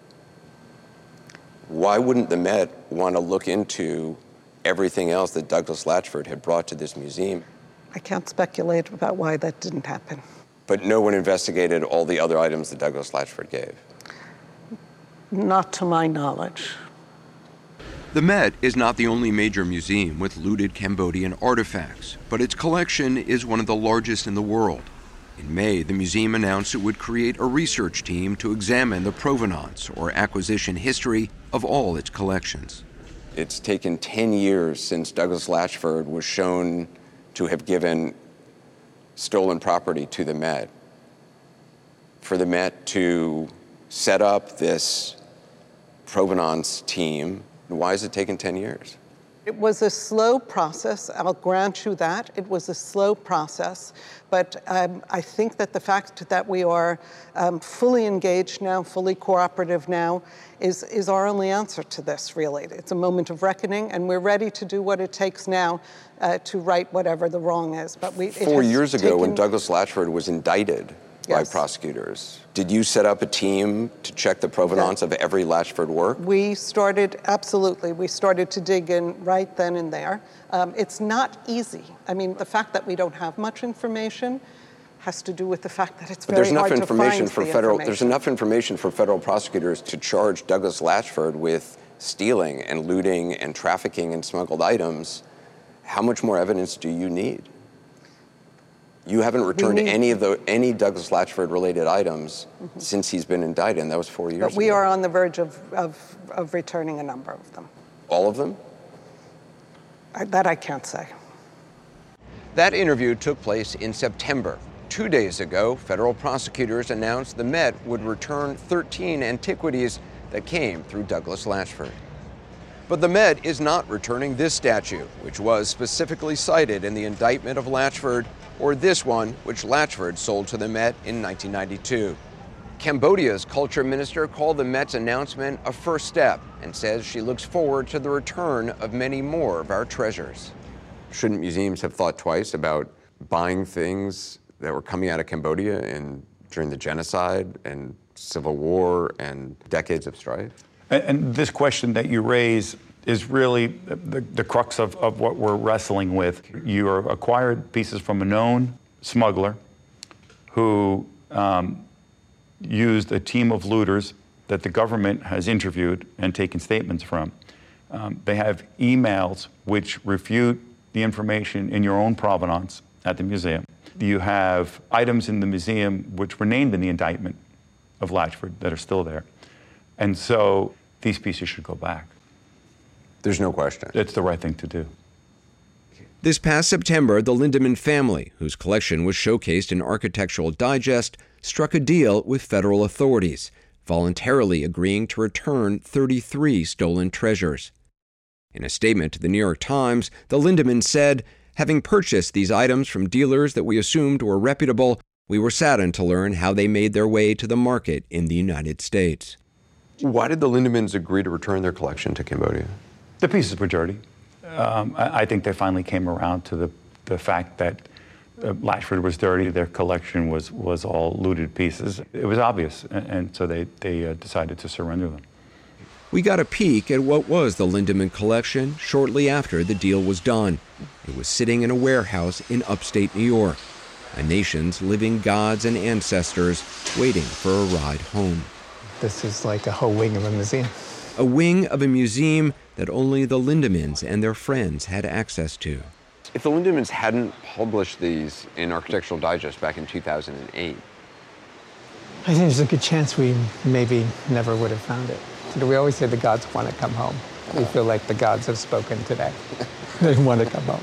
Why wouldn't the Met want to look into everything else that Douglas Latchford had brought to this museum? I can't speculate about why that didn't happen. But no one investigated all the other items that Douglas Latchford gave? Not to my knowledge. The Met is not the only major museum with looted Cambodian artifacts, but its collection is one of the largest in the world. In May, the museum announced it would create a research team to examine the provenance or acquisition history of all its collections. It's taken 10 years since Douglas Latchford was shown to have given stolen property to the Met. For the Met to set up this provenance team, why has it taken 10 years? It was a slow process, I'll grant you that. It was a slow process, but I think that the fact that we are fully engaged now, fully cooperative now, is our only answer to this, really. It's a moment of reckoning, and we're ready to do what it takes now to right whatever the wrong is. But 4 years ago, when Douglas Latchford was indicted by prosecutors, did you set up a team to check the provenance of every Latchford work? We started, absolutely. We started to dig in right then and there. It's not easy. I mean, the fact that we don't have much information has to do with the fact that it's very hard to find the information. There's enough information for federal prosecutors to charge Douglas Latchford with stealing and looting and trafficking in smuggled items. How much more evidence do you need? You haven't returned any Douglas Latchford-related items since he's been indicted, and that was 4 years ago. But we are on the verge of returning a number of them. All of them? That I can't say. That interview took place in September. 2 days ago, federal prosecutors announced the Met would return 13 antiquities that came through Douglas Latchford. But the Met is not returning this statue, which was specifically cited in the indictment of Latchford, or this one, which Latchford sold to the Met in 1992. Cambodia's culture minister called the Met's announcement a first step and says she looks forward to the return of many more of our treasures. Shouldn't museums have thought twice about buying things that were coming out of Cambodia during the genocide and civil war and decades of strife? And this question that you raise is really the crux of what we're wrestling with. You acquired pieces from a known smuggler who used a team of looters that the government has interviewed and taken statements from. They have emails which refute the information in your own provenance at the museum. You have items in the museum which were named in the indictment of Latchford that are still there. And so these pieces should go back. There's no question. It's the right thing to do. This past September, the Lindemann family, whose collection was showcased in Architectural Digest, struck a deal with federal authorities, voluntarily agreeing to return 33 stolen treasures. In a statement to the New York Times, the Lindemans said, "Having purchased these items from dealers that we assumed were reputable, we were saddened to learn how they made their way to the market in the United States." Why did the Lindemans agree to return their collection to Cambodia? The pieces were dirty. I think they finally came around to the fact that Latchford was dirty. Their collection was all looted pieces. It was obvious, and so they decided to surrender them. We got a peek at what was the Lindemann collection shortly after the deal was done. It was sitting in a warehouse in upstate New York, a nation's living gods and ancestors waiting for a ride home. This is like a whole wing of a museum. A wing of a museum that only the Lindemans and their friends had access to. If the Lindemans hadn't published these in Architectural Digest back in 2008, I think there's a good chance we maybe never would have found it. We always say the gods want to come home. We feel like the gods have spoken today. They want to come home.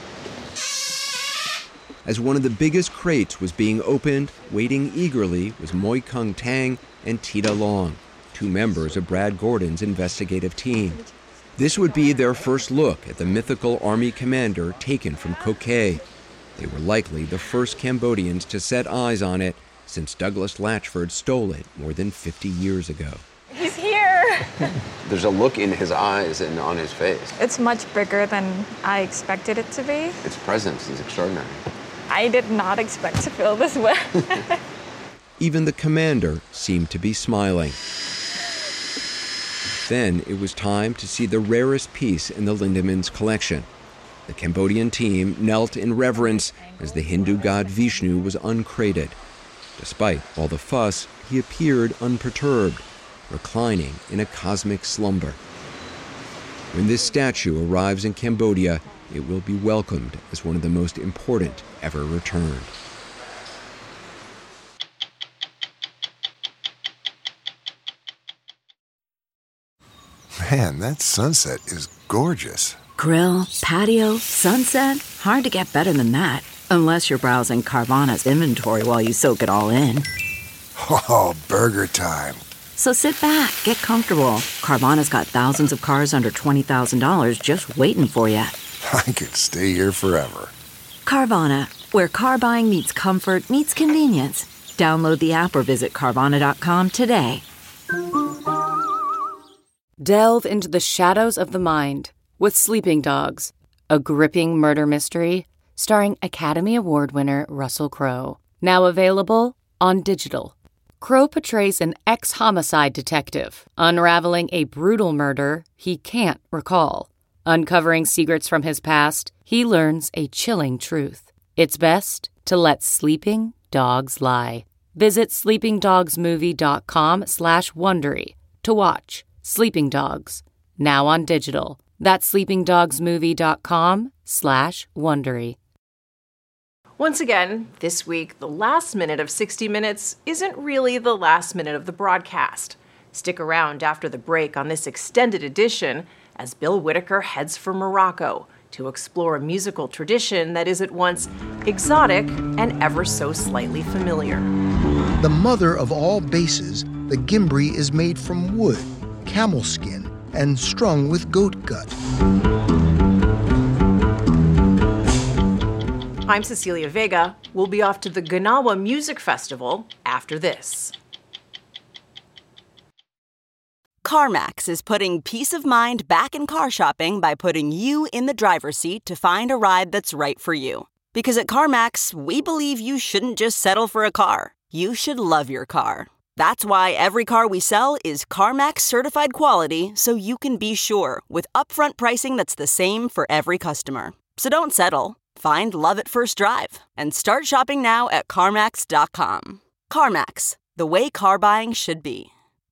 As one of the biggest crates was being opened, waiting eagerly was Moi Kung Tang and Tita Long, 2 members of Brad Gordon's investigative team. This would be their first look at the mythical army commander taken from Ko Kay. They were likely the first Cambodians to set eyes on it since Douglas Latchford stole it more than 50 years ago. He's here! there's a look in his eyes and on his face. It's much bigger than I expected it to be. Its presence is extraordinary. I did not expect to feel this way. Even the commander seemed to be smiling. Then it was time to see the rarest piece in the Lindemans' collection. The Cambodian team knelt in reverence as the Hindu god Vishnu was uncrated. Despite all the fuss, he appeared unperturbed, reclining in a cosmic slumber. When this statue arrives in Cambodia, it will be welcomed as one of the most important ever returned. Man, that sunset is gorgeous. Grill, patio, sunset. Hard to get better than that. Unless you're browsing Carvana's inventory while you soak it all in. Oh, burger time. So sit back, get comfortable. Carvana's got thousands of cars under $20,000 just waiting for you. I could stay here forever. Carvana, where car buying meets comfort meets convenience. Download the app or visit Carvana.com today. Delve into the shadows of the mind with Sleeping Dogs, a gripping murder mystery starring Academy Award winner Russell Crowe. Now available on digital. Crowe portrays an ex-homicide detective unraveling a brutal murder he can't recall. Uncovering secrets from his past, he learns a chilling truth. It's best to let sleeping dogs lie. Visit sleepingdogsmovie.com/Wondery to watch Sleeping Dogs, now on digital. That's sleepingdogsmovie.com/Wondery. Once again, this week, the last minute of 60 Minutes isn't really the last minute of the broadcast. Stick around after the break on this extended edition as Bill Whitaker heads for Morocco to explore a musical tradition that is at once exotic and ever so slightly familiar. The mother of all basses, the gimbri is made from wood, camel skin, and strung with goat gut. I'm Cecilia Vega. We'll be off to the Ganawa Music Festival after this. CarMax is putting peace of mind back in car shopping by putting you in the driver's seat to find a ride that's right for you. Because at CarMax, we believe you shouldn't just settle for a car. You should love your car. That's why every car we sell is CarMax certified quality, so you can be sure with upfront pricing that's the same for every customer. So don't settle. Find love at first drive and start shopping now at CarMax.com. CarMax, the way car buying should be.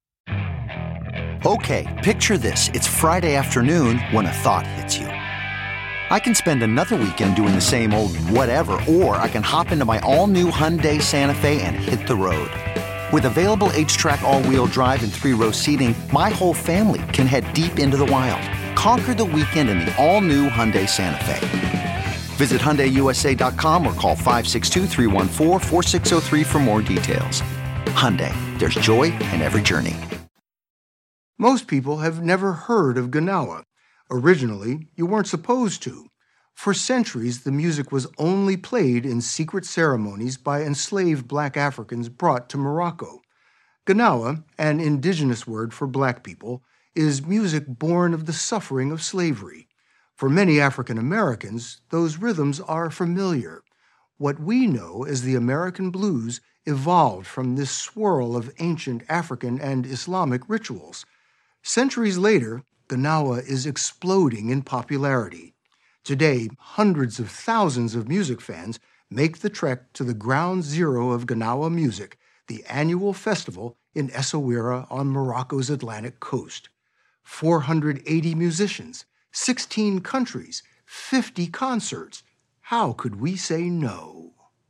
Okay, picture this. It's Friday afternoon when a thought hits you. I can spend another weekend doing the same old whatever, or I can hop into my all-new Hyundai Santa Fe and hit the road. With available H-Track all-wheel drive and 3-row seating, my whole family can head deep into the wild. Conquer the weekend in the all-new Hyundai Santa Fe. Visit HyundaiUSA.com or call 562-314-4603 for more details. Hyundai, there's joy in every journey. Most people have never heard of Gnawa. Originally, you weren't supposed to. For centuries, the music was only played in secret ceremonies by enslaved black Africans brought to Morocco. Gnawa, an indigenous word for black people, is music born of the suffering of slavery. For many African Americans, those rhythms are familiar. What we know as the American blues evolved from this swirl of ancient African and Islamic rituals. Centuries later, Gnawa is exploding in popularity. Today, hundreds of thousands of music fans make the trek to the ground zero of Gnawa music, the annual festival in Essaouira on Morocco's Atlantic coast. 480 musicians, 16 countries, 50 concerts. How could we say no?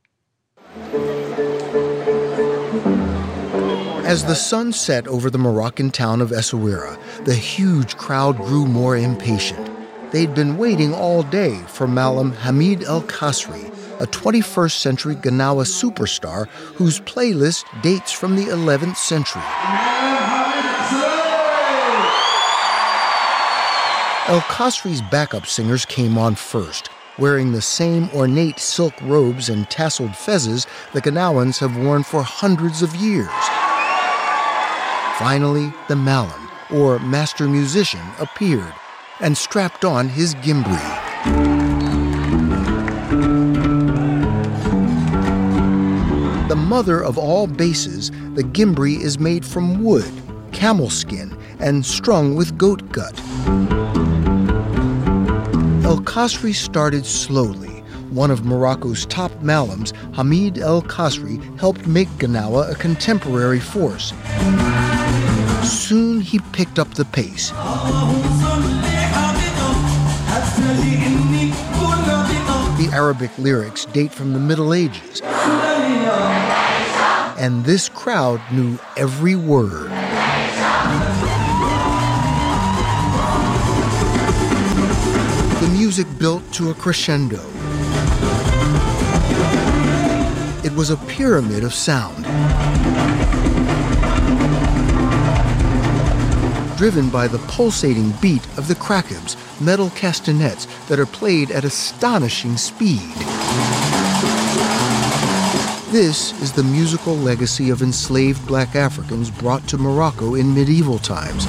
As the sun set over the Moroccan town of Essaouira, the huge crowd grew more impatient. They'd been waiting all day for Malam Hamid El Kasri, a 21st century Gnawa superstar whose playlist dates from the 11th century. El Kasri's backup singers came on first, wearing the same ornate silk robes and tasseled fezzes the Gnawans have worn for hundreds of years. Finally, the Malam, or master musician, appeared and strapped on his gimbri. The mother of all basses, the gimbri is made from wood, camel skin, and strung with goat gut. El Kasri started slowly. One of Morocco's top malams, Hamid El Kasri, helped make Gnawa a contemporary force. Soon he picked up the pace. The Arabic lyrics date from the Middle Ages. And this crowd knew every word. The music built to a crescendo. It was a pyramid of sound. Driven by the pulsating beat of the krakibs, metal castanets that are played at astonishing speed. This is the musical legacy of enslaved black Africans brought to Morocco in medieval times.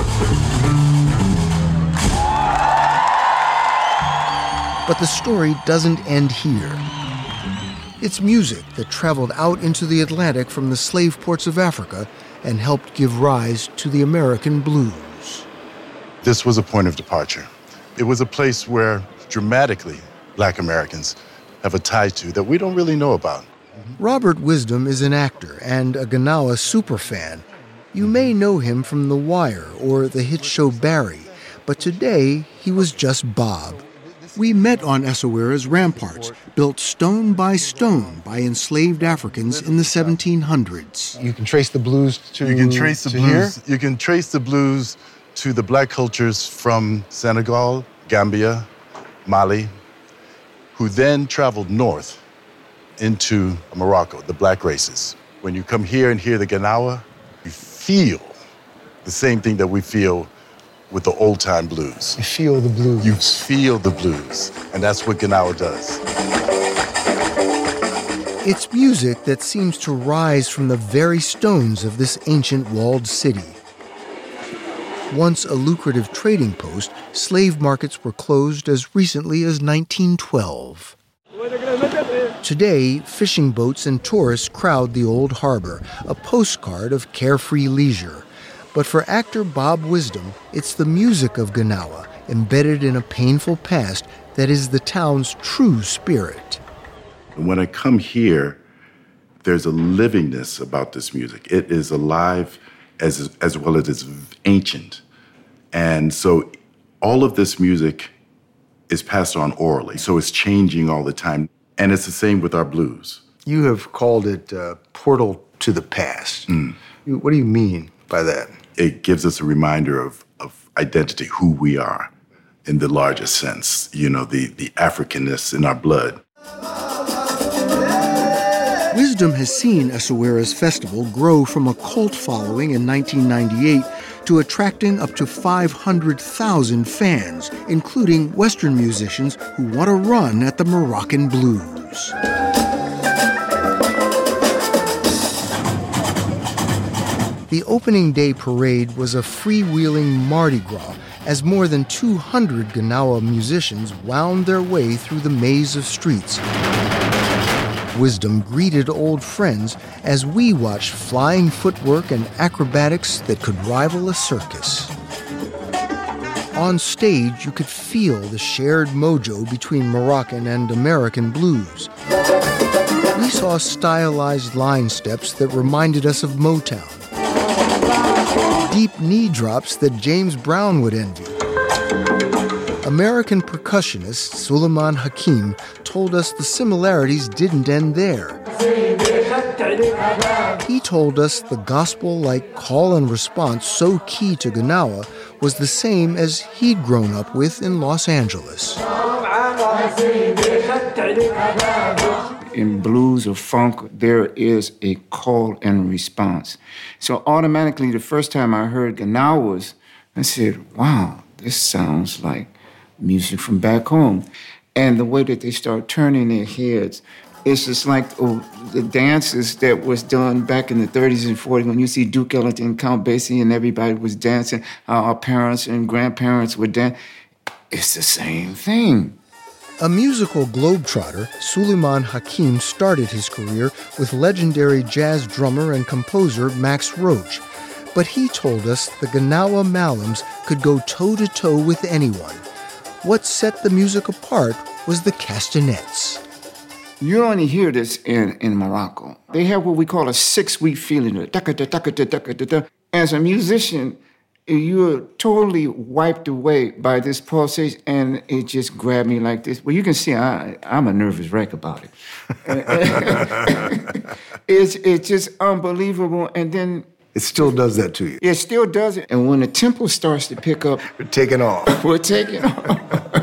But the story doesn't end here. It's music that traveled out into the Atlantic from the slave ports of Africa and helped give rise to the American blues. This was a point of departure. It was a place where dramatically black Americans have a tie to that we don't really know about. Robert Wisdom is an actor and a Gnawa superfan. You may know him from The Wire or the hit show Barry, but today he was just Bob. We met on Essaouira's ramparts, built stone by enslaved Africans in the 1700s. You can trace the blues to You can trace the blues. You can trace the blues to the black cultures from Senegal, Gambia, Mali, who then traveled north into Morocco, the black races. When you come here and hear the Gnawa, you feel the same thing that we feel with the old-time blues. You feel the blues. You feel the blues, and that's what Gnawa does. It's music that seems to rise from the very stones of this ancient walled city. Once a lucrative trading post, slave markets were closed as recently as 1912. Today, fishing boats and tourists crowd the old harbor, a postcard of carefree leisure. But for actor Bob Wisdom, it's the music of Gnawa, embedded in a painful past, that is the town's true spirit. When I come here, there's a livingness about this music. It is alive as well as it's ancient. And so all of this music is passed on orally, so it's changing all the time. And it's the same with our blues. You have called it a portal to the past. What do you mean by that? It gives us a reminder of identity, who we are. in the largest sense, you know, the Africanness in our blood. Wisdom has seen Essaouira's festival grow from a cult following in 1998 to attracting up to 500,000 fans, including Western musicians who want a run at the Moroccan blues. The opening day parade was a freewheeling Mardi Gras as more than 200 Gnawa musicians wound their way through the maze of streets. Wisdom greeted old friends as we watched flying footwork and acrobatics that could rival a circus. On stage, you could feel the shared mojo between Moroccan and American blues. We saw stylized line steps that reminded us of Motown, deep knee drops that James Brown would envy. American percussionist Suleiman Hakim told us the similarities didn't end there. He told us the gospel-like call and response so key to Gnawa was the same as he'd grown up with in Los Angeles. In blues or funk, there is a call and response. So automatically, the first time I heard Gnawas, I said, wow, this sounds like music from back home. And the way that they start turning their heads, it's just like the dances that was done back in the 30s and 40s when you see Duke Ellington, Count Basie, and everybody was dancing, our parents and grandparents would dance. It's the same thing. A musical globetrotter, Suleiman Hakim started his career with legendary jazz drummer and composer Max Roach. But he told us the Gnawa Malams could go toe-to-toe with anyone. What set the music apart was the castanets. You only hear this in Morocco. They have what we call a 6-week feeling. As a musician, you're totally wiped away by this pulsation, and it just grabbed me like this. Well, you can see I'm a nervous wreck about it. It's just unbelievable, and then it still does that to you. It still does it. And when the tempo starts to pick up, we're taking off. We're taking off.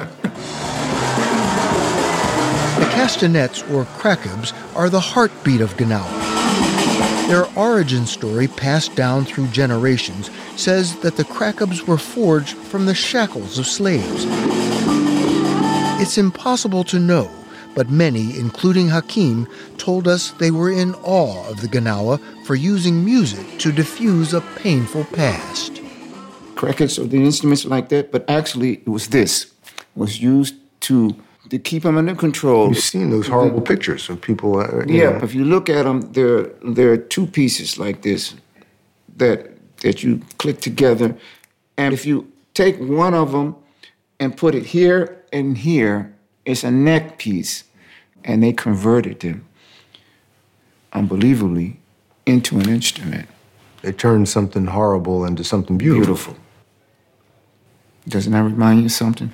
The castanets, or krakabs, are the heartbeat of Gnawa. Their origin story, passed down through generations, says that the krakabs were forged from the shackles of slaves. It's impossible to know, but many, including Hakim, told us they were in awe of the Gnawa for using music to diffuse a painful past. Crickets or the instruments like that, but actually it was this. It was used to keep them under control. You've seen those horrible pictures of people. If you look at them, there are two pieces like this that you click together. And if you take one of them and put it here and here, it's a neck piece. And they converted them, unbelievably, into an instrument. They turned something horrible into something beautiful. Doesn't that remind you of something?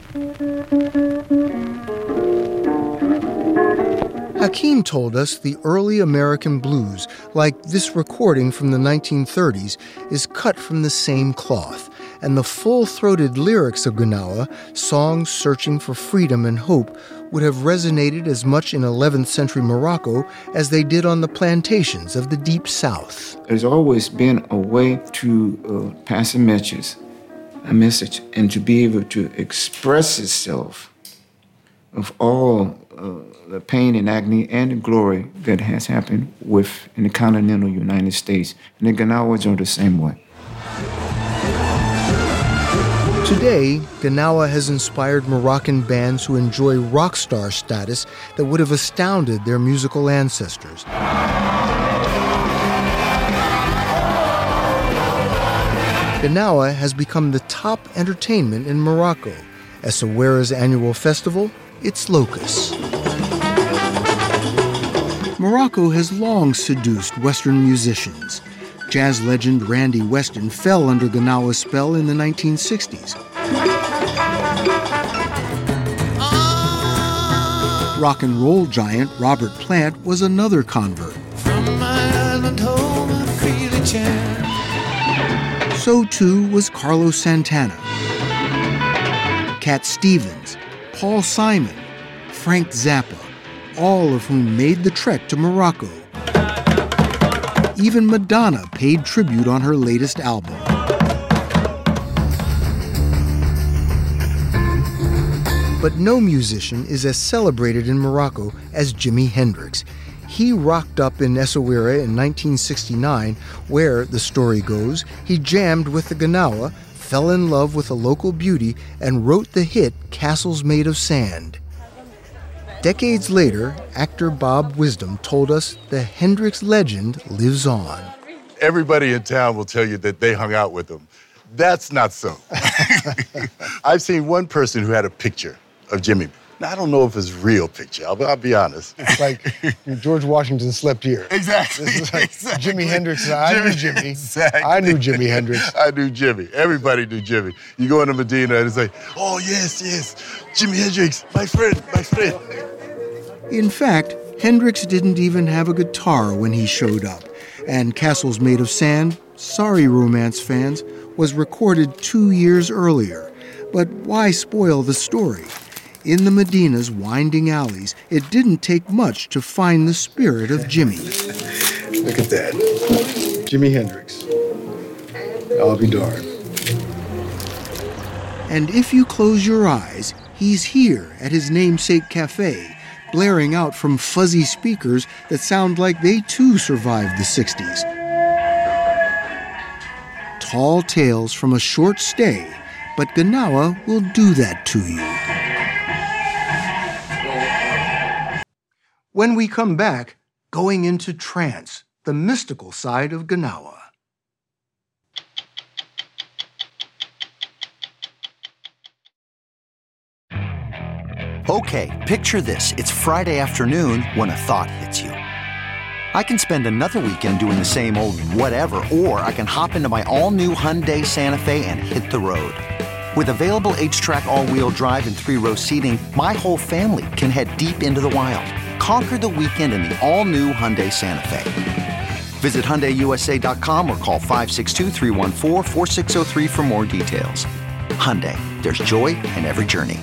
Hakim told us the early American blues, like this recording from the 1930s, is cut from the same cloth, and the full-throated lyrics of Gnawa, songs searching for freedom and hope, would have resonated as much in 11th century Morocco as they did on the plantations of the Deep South. There's always been a way to pass a message, and to be able to express itself of all the pain and agony and the glory that has happened in the continental United States. And the Gnawas are the same way. Today, Gnawa has inspired Moroccan bands who enjoy rock star status that would have astounded their musical ancestors. Gnawa has become the top entertainment in Morocco. Essaouira's annual festival, its locus. Morocco has long seduced Western musicians. Jazz legend Randy Weston fell under Gnawa's spell in the 1960s. Rock and roll giant Robert Plant was another convert. So too was Carlos Santana. Cat Stevens, Paul Simon, Frank Zappa, all of whom made the trek to Morocco. Even Madonna paid tribute on her latest album. But no musician is as celebrated in Morocco as Jimi Hendrix. He rocked up in Essaouira in 1969, where, the story goes, he jammed with the Gnawa, fell in love with a local beauty, and wrote the hit Castles Made of Sand. Decades later, actor Bob Wisdom told us the Hendrix legend lives on. Everybody in town will tell you that they hung out with him. That's not so. I've seen one person who had a picture of Jimmy. Now, I don't know if it's a real picture, I'll be honest. It's like George Washington slept here. Exactly. This is like Jimi Hendrix. I knew Jimmy. Exactly. I knew Jimi Hendrix. I knew Jimmy. Everybody knew Jimmy. You go into Medina and it's like, oh, yes, Jimi Hendrix, my friend. In fact, Hendrix didn't even have a guitar when he showed up. And Castles Made of Sand, sorry romance fans, was recorded 2 years earlier. But why spoil the story? In the Medina's winding alleys, it didn't take much to find the spirit of Jimmy. Look at that. Jimi Hendrix. I'll be darned. And if you close your eyes, he's here at his namesake cafe, blaring out from fuzzy speakers that sound like they too survived the 60s. Tall tales from a short stay, but Gnawa will do that to you. When we come back, going into trance, the mystical side of Gnawa. Okay, picture this. It's Friday afternoon when a thought hits you. I can spend another weekend doing the same old whatever, or I can hop into my all-new Hyundai Santa Fe and hit the road. With available H-Track all-wheel drive and 3-row seating, my whole family can head deep into the wild. Conquer the weekend in the all-new Hyundai Santa Fe. Visit HyundaiUSA.com or call 562-314-4603 for more details. Hyundai, there's joy in every journey.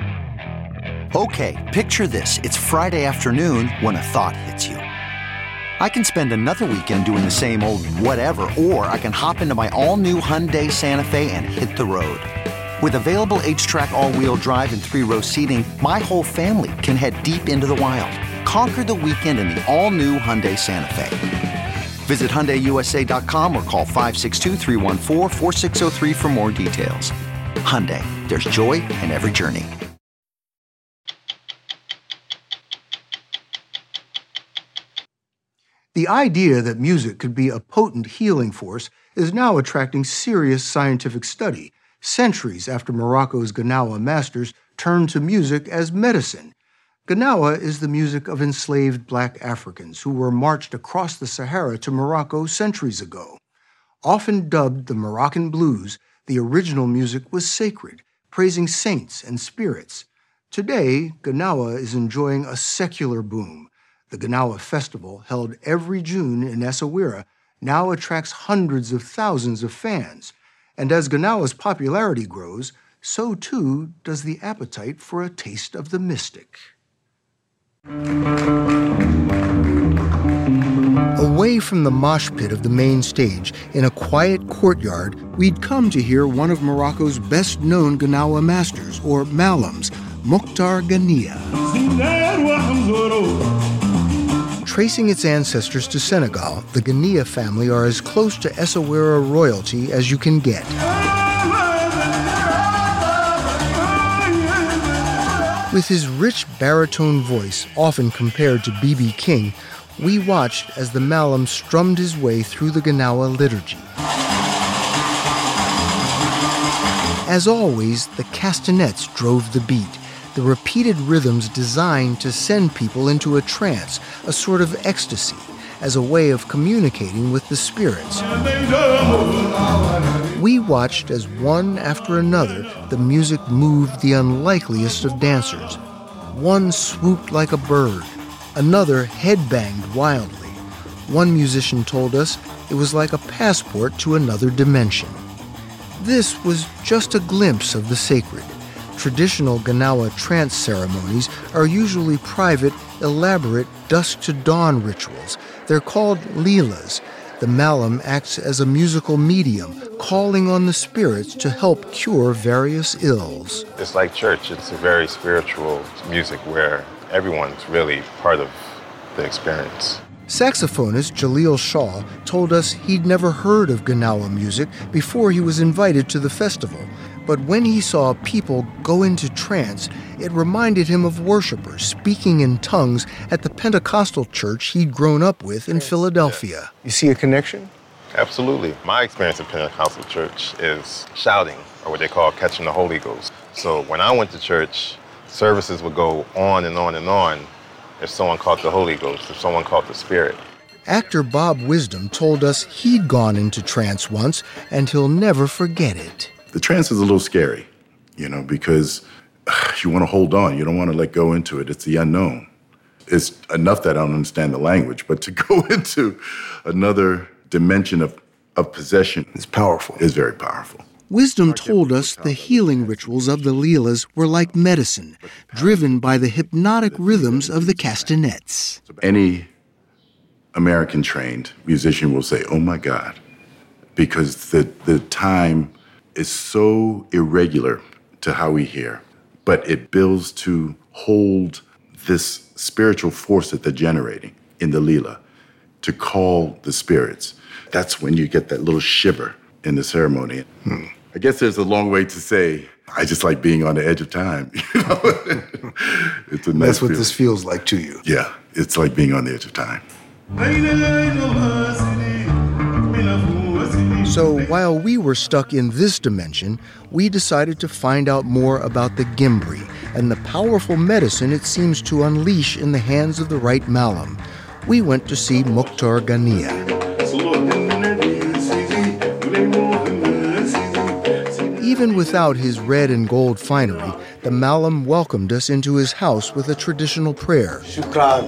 Okay, picture this. It's Friday afternoon when a thought hits you. I can spend another weekend doing the same old whatever, or I can hop into my all-new Hyundai Santa Fe and hit the road. With available H-Track all-wheel drive and 3-row seating, my whole family can head deep into the wild. Conquer the weekend in the all-new Hyundai Santa Fe. Visit HyundaiUSA.com or call 562-314-4603 for more details. Hyundai, there's joy in every journey. The idea that music could be a potent healing force is now attracting serious scientific study, centuries after Morocco's Gnawa masters turned to music as medicine. Gnawa is the music of enslaved black Africans who were marched across the Sahara to Morocco centuries ago. Often dubbed the Moroccan blues, the original music was sacred, praising saints and spirits. Today, Gnawa is enjoying a secular boom. The Gnawa Festival, held every June in Essaouira, now attracts hundreds of thousands of fans. And as Gnawa's popularity grows, so too does the appetite for a taste of the mystic. Away from the mosh pit of the main stage, in a quiet courtyard, we'd come to hear one of Morocco's best-known Gnawa masters, or malams, Mokhtar Ghania. Tracing its ancestors to Senegal, the Ghania family are as close to Essaouira royalty as you can get. With his rich baritone voice, often compared to B.B. King, we watched as the Malam strummed his way through the Gnawa liturgy. As always, the castanets drove the beat, the repeated rhythms designed to send people into a trance, a sort of ecstasy, as a way of communicating with the spirits. We watched as one after another the music moved the unlikeliest of dancers. One swooped like a bird, another headbanged wildly. One musician told us it was like a passport to another dimension. This was just a glimpse of the sacred. Traditional Ganawa trance ceremonies are usually private, elaborate, dusk-to-dawn rituals. They're called leelas. The malam acts as a musical medium, calling on the spirits to help cure various ills. It's like church. It's a very spiritual music where everyone's really part of the experience. Saxophonist Jaleel Shaw told us he'd never heard of Ganawa music before he was invited to the festival. But when he saw people go into trance, it reminded him of worshipers speaking in tongues at the Pentecostal church he'd grown up with in Philadelphia. You see a connection? Absolutely. My experience at Pentecostal church is shouting, or what they call catching the Holy Ghost. So when I went to church, services would go on and on and on if someone caught the Holy Ghost, if someone caught the Spirit. Actor Bob Wisdom told us he'd gone into trance once, and he'll never forget it. The trance is a little scary, because you want to hold on. You don't want to let go into it. It's the unknown. It's enough that I don't understand the language, but to go into another dimension of possession is powerful. Is very powerful. Wisdom told us the healing rituals of the leelas were like medicine, driven by the hypnotic rhythms of the castanets. Any American-trained musician will say, oh my God, because the time is so irregular to how we hear, but it builds to hold this spiritual force that they're generating in the leela to call the spirits. That's when you get that little shiver in the ceremony. I guess there's a long way to say, I just like being on the edge of time. It's a nice That's what feeling. this feels like to you. Yeah, it's like being on the edge of time. So while we were stuck in this dimension, we decided to find out more about the Gimbri and the powerful medicine it seems to unleash in the hands of the right malam. We went to see Mukhtar Ghania. Even without his red and gold finery, the malam welcomed us into his house with a traditional prayer. Shukran.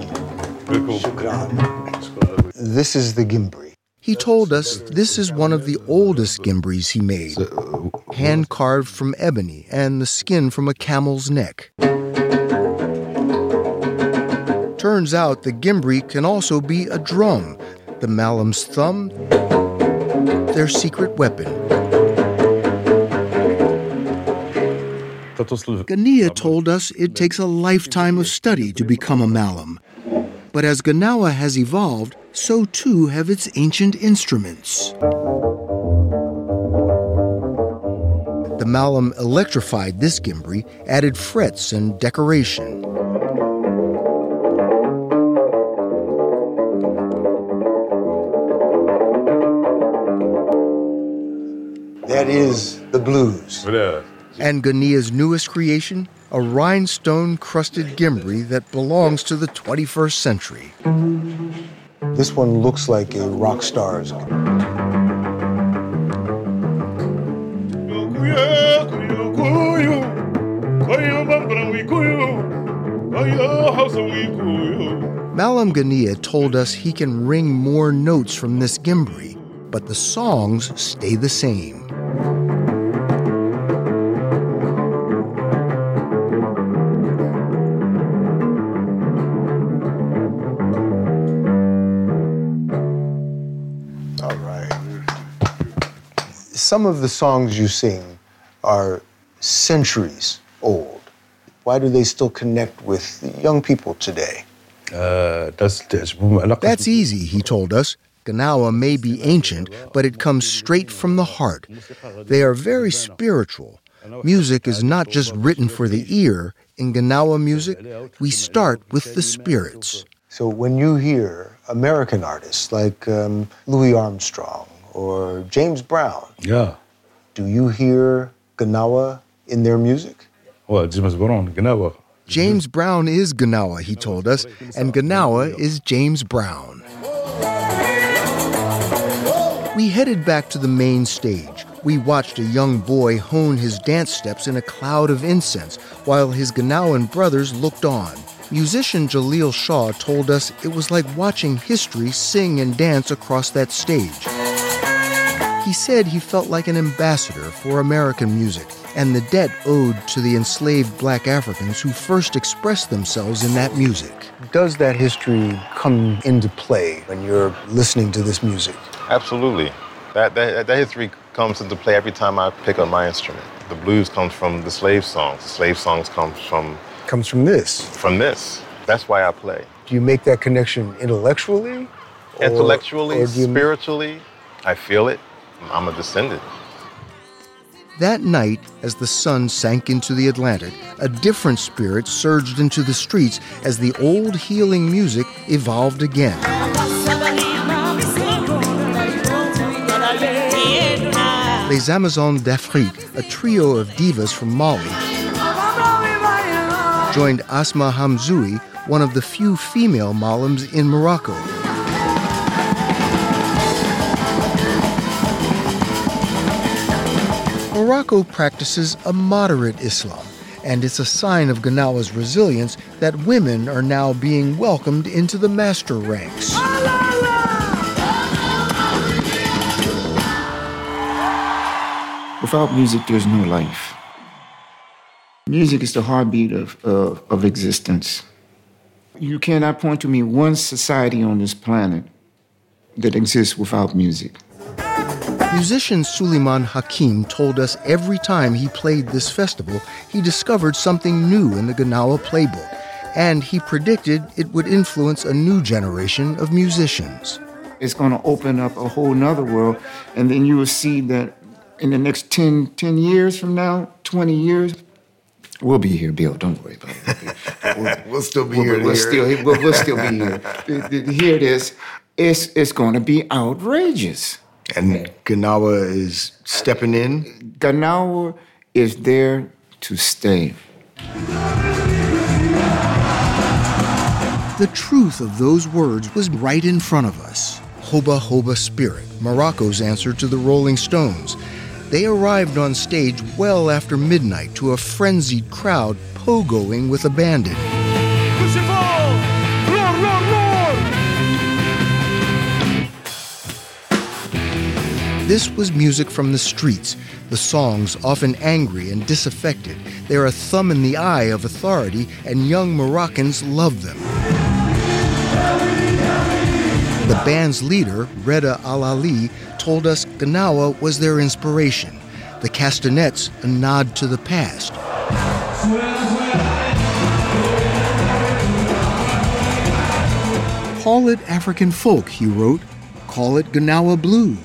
Shukran. This is the Gimbri. He told us this is one of the oldest Gimbris he made, hand-carved from ebony and the skin from a camel's neck. Turns out the Gimbri can also be a drum, the malam's thumb, their secret weapon. Ghania told us it takes a lifetime of study to become a malam. But as Ganawa has evolved, so too have its ancient instruments. The malam electrified this Gimbri, added frets and decoration. That is the blues. And Ghania's newest creation, a rhinestone-crusted Gimbri that belongs to the 21st century. This one looks like a rock star's. Malam Ghania told us he can wring more notes from this Gimbri, but the songs stay the same. Some of the songs you sing are centuries old. Why do they still connect with young people today? That's easy, he told us. Ganawa may be ancient, but it comes straight from the heart. They are very spiritual. Music is not just written for the ear. In Ganawa music, we start with the spirits. So when you hear American artists like Louis Armstrong, or James Brown. Yeah. Do you hear Ganawa in their music? Well, James Brown, Ganawa. James Brown is Ganawa, he told us, and Ganawa is James Brown. We headed back to the main stage. We watched a young boy hone his dance steps in a cloud of incense while his Ganawan brothers looked on. Musician Jaleel Shaw told us it was like watching history sing and dance across that stage. He said he felt like an ambassador for American music and the debt owed to the enslaved black Africans who first expressed themselves in that music. Does that history come into play when you're listening to this music? Absolutely. That history comes into play every time I pick up my instrument. The blues comes from the slave songs. The slave songs comes from this. From this. That's why I play. Do you make that connection intellectually? Intellectually, spiritually, I feel it. I'm a descendant. That night, as the sun sank into the Atlantic, a different spirit surged into the streets as the old healing music evolved again. Les Amazones d'Afrique, a trio of divas from Mali, joined Asma Hamzoui, one of the few female Malims in Morocco. Morocco practices a moderate Islam, and it's a sign of Gnawa's resilience that women are now being welcomed into the master ranks. Without music, there's no life. Music is the heartbeat of existence. You cannot point to me one society on this planet that exists without music. Musician Suleiman Hakim told us every time he played this festival, he discovered something new in the Gnawa playbook, and he predicted it would influence a new generation of musicians. It's going to open up a whole nother world, and then you will see that in the next 10 years from now, 20 years, we'll be here, Bill. Don't worry about it. We'll still be here. We'll still be here. Hear this. It's going to be outrageous. And Gnawa is stepping in? Gnawa is there to stay. The truth of those words was right in front of us. Hoba Hoba Spirit, Morocco's answer to the Rolling Stones. They arrived on stage well after midnight to a frenzied crowd pogoing with abandon. This was music from the streets, the songs often angry and disaffected. They're a thumb in the eye of authority, and young Moroccans love them. The band's leader, Reda Al-Ali, told us Gnawa was their inspiration, the castanets a nod to the past. Call it African folk, he wrote. Call it Gnawa blues.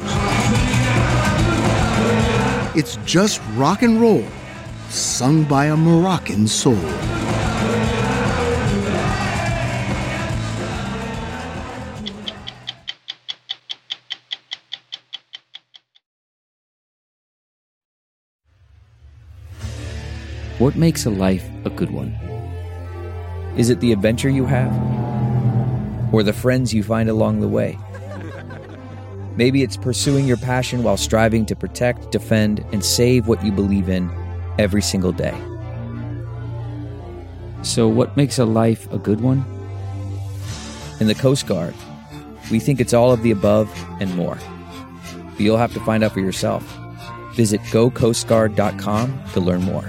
It's just rock and roll, sung by a Moroccan soul. What makes a life a good one? Is it the adventure you have? Or the friends you find along the way? Maybe it's pursuing your passion while striving to protect, defend, and save what you believe in every single day. So what makes a life a good one? In the Coast Guard, we think it's all of the above and more. But you'll have to find out for yourself. Visit gocoastguard.com to learn more.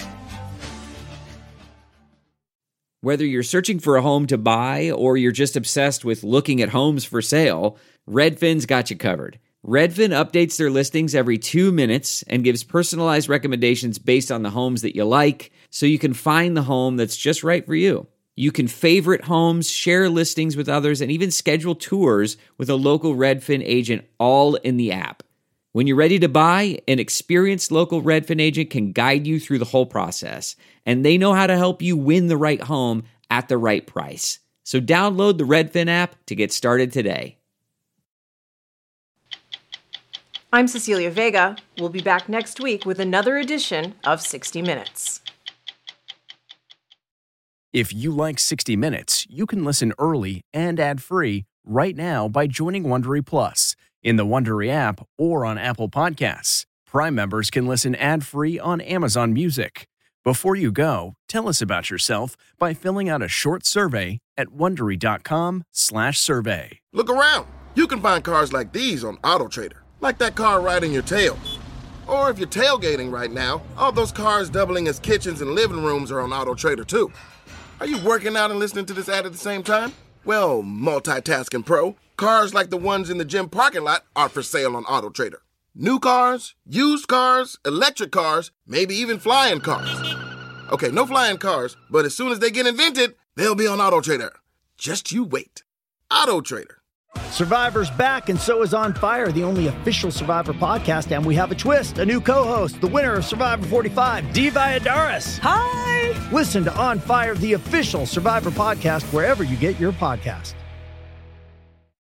Whether you're searching for a home to buy or you're just obsessed with looking at homes for sale, Redfin's got you covered. Redfin updates their listings every 2 minutes and gives personalized recommendations based on the homes that you like, so you can find the home that's just right for you. You can favorite homes, share listings with others, and even schedule tours with a local Redfin agent, all in the app. When you're ready to buy, an experienced local Redfin agent can guide you through the whole process, and they know how to help you win the right home at the right price. So download the Redfin app to get started today. I'm Cecilia Vega. We'll be back next week with another edition of 60 Minutes. If you like 60 Minutes, you can listen early and ad-free right now by joining Wondery Plus in the Wondery app or on Apple Podcasts. Prime members can listen ad-free on Amazon Music. Before you go, tell us about yourself by filling out a short survey at Wondery.com/survey. Look around. You can find cars like these on AutoTrader, like that car right in your tail. Or if you're tailgating right now, all those cars doubling as kitchens and living rooms are on AutoTrader too. Are you working out and listening to this ad at the same time? Well, multitasking pro, cars like the ones in the gym parking lot are for sale on AutoTrader. New cars, used cars, electric cars, maybe even flying cars. Okay, no flying cars, but as soon as they get invented, they'll be on AutoTrader. Just you wait. AutoTrader. Survivor's back, and so is On Fire, the only official Survivor podcast, and we have a twist, a new co-host, the winner of Survivor 45, Dee Valladares. Hi! Listen to On Fire, the official Survivor podcast, wherever you get your podcast.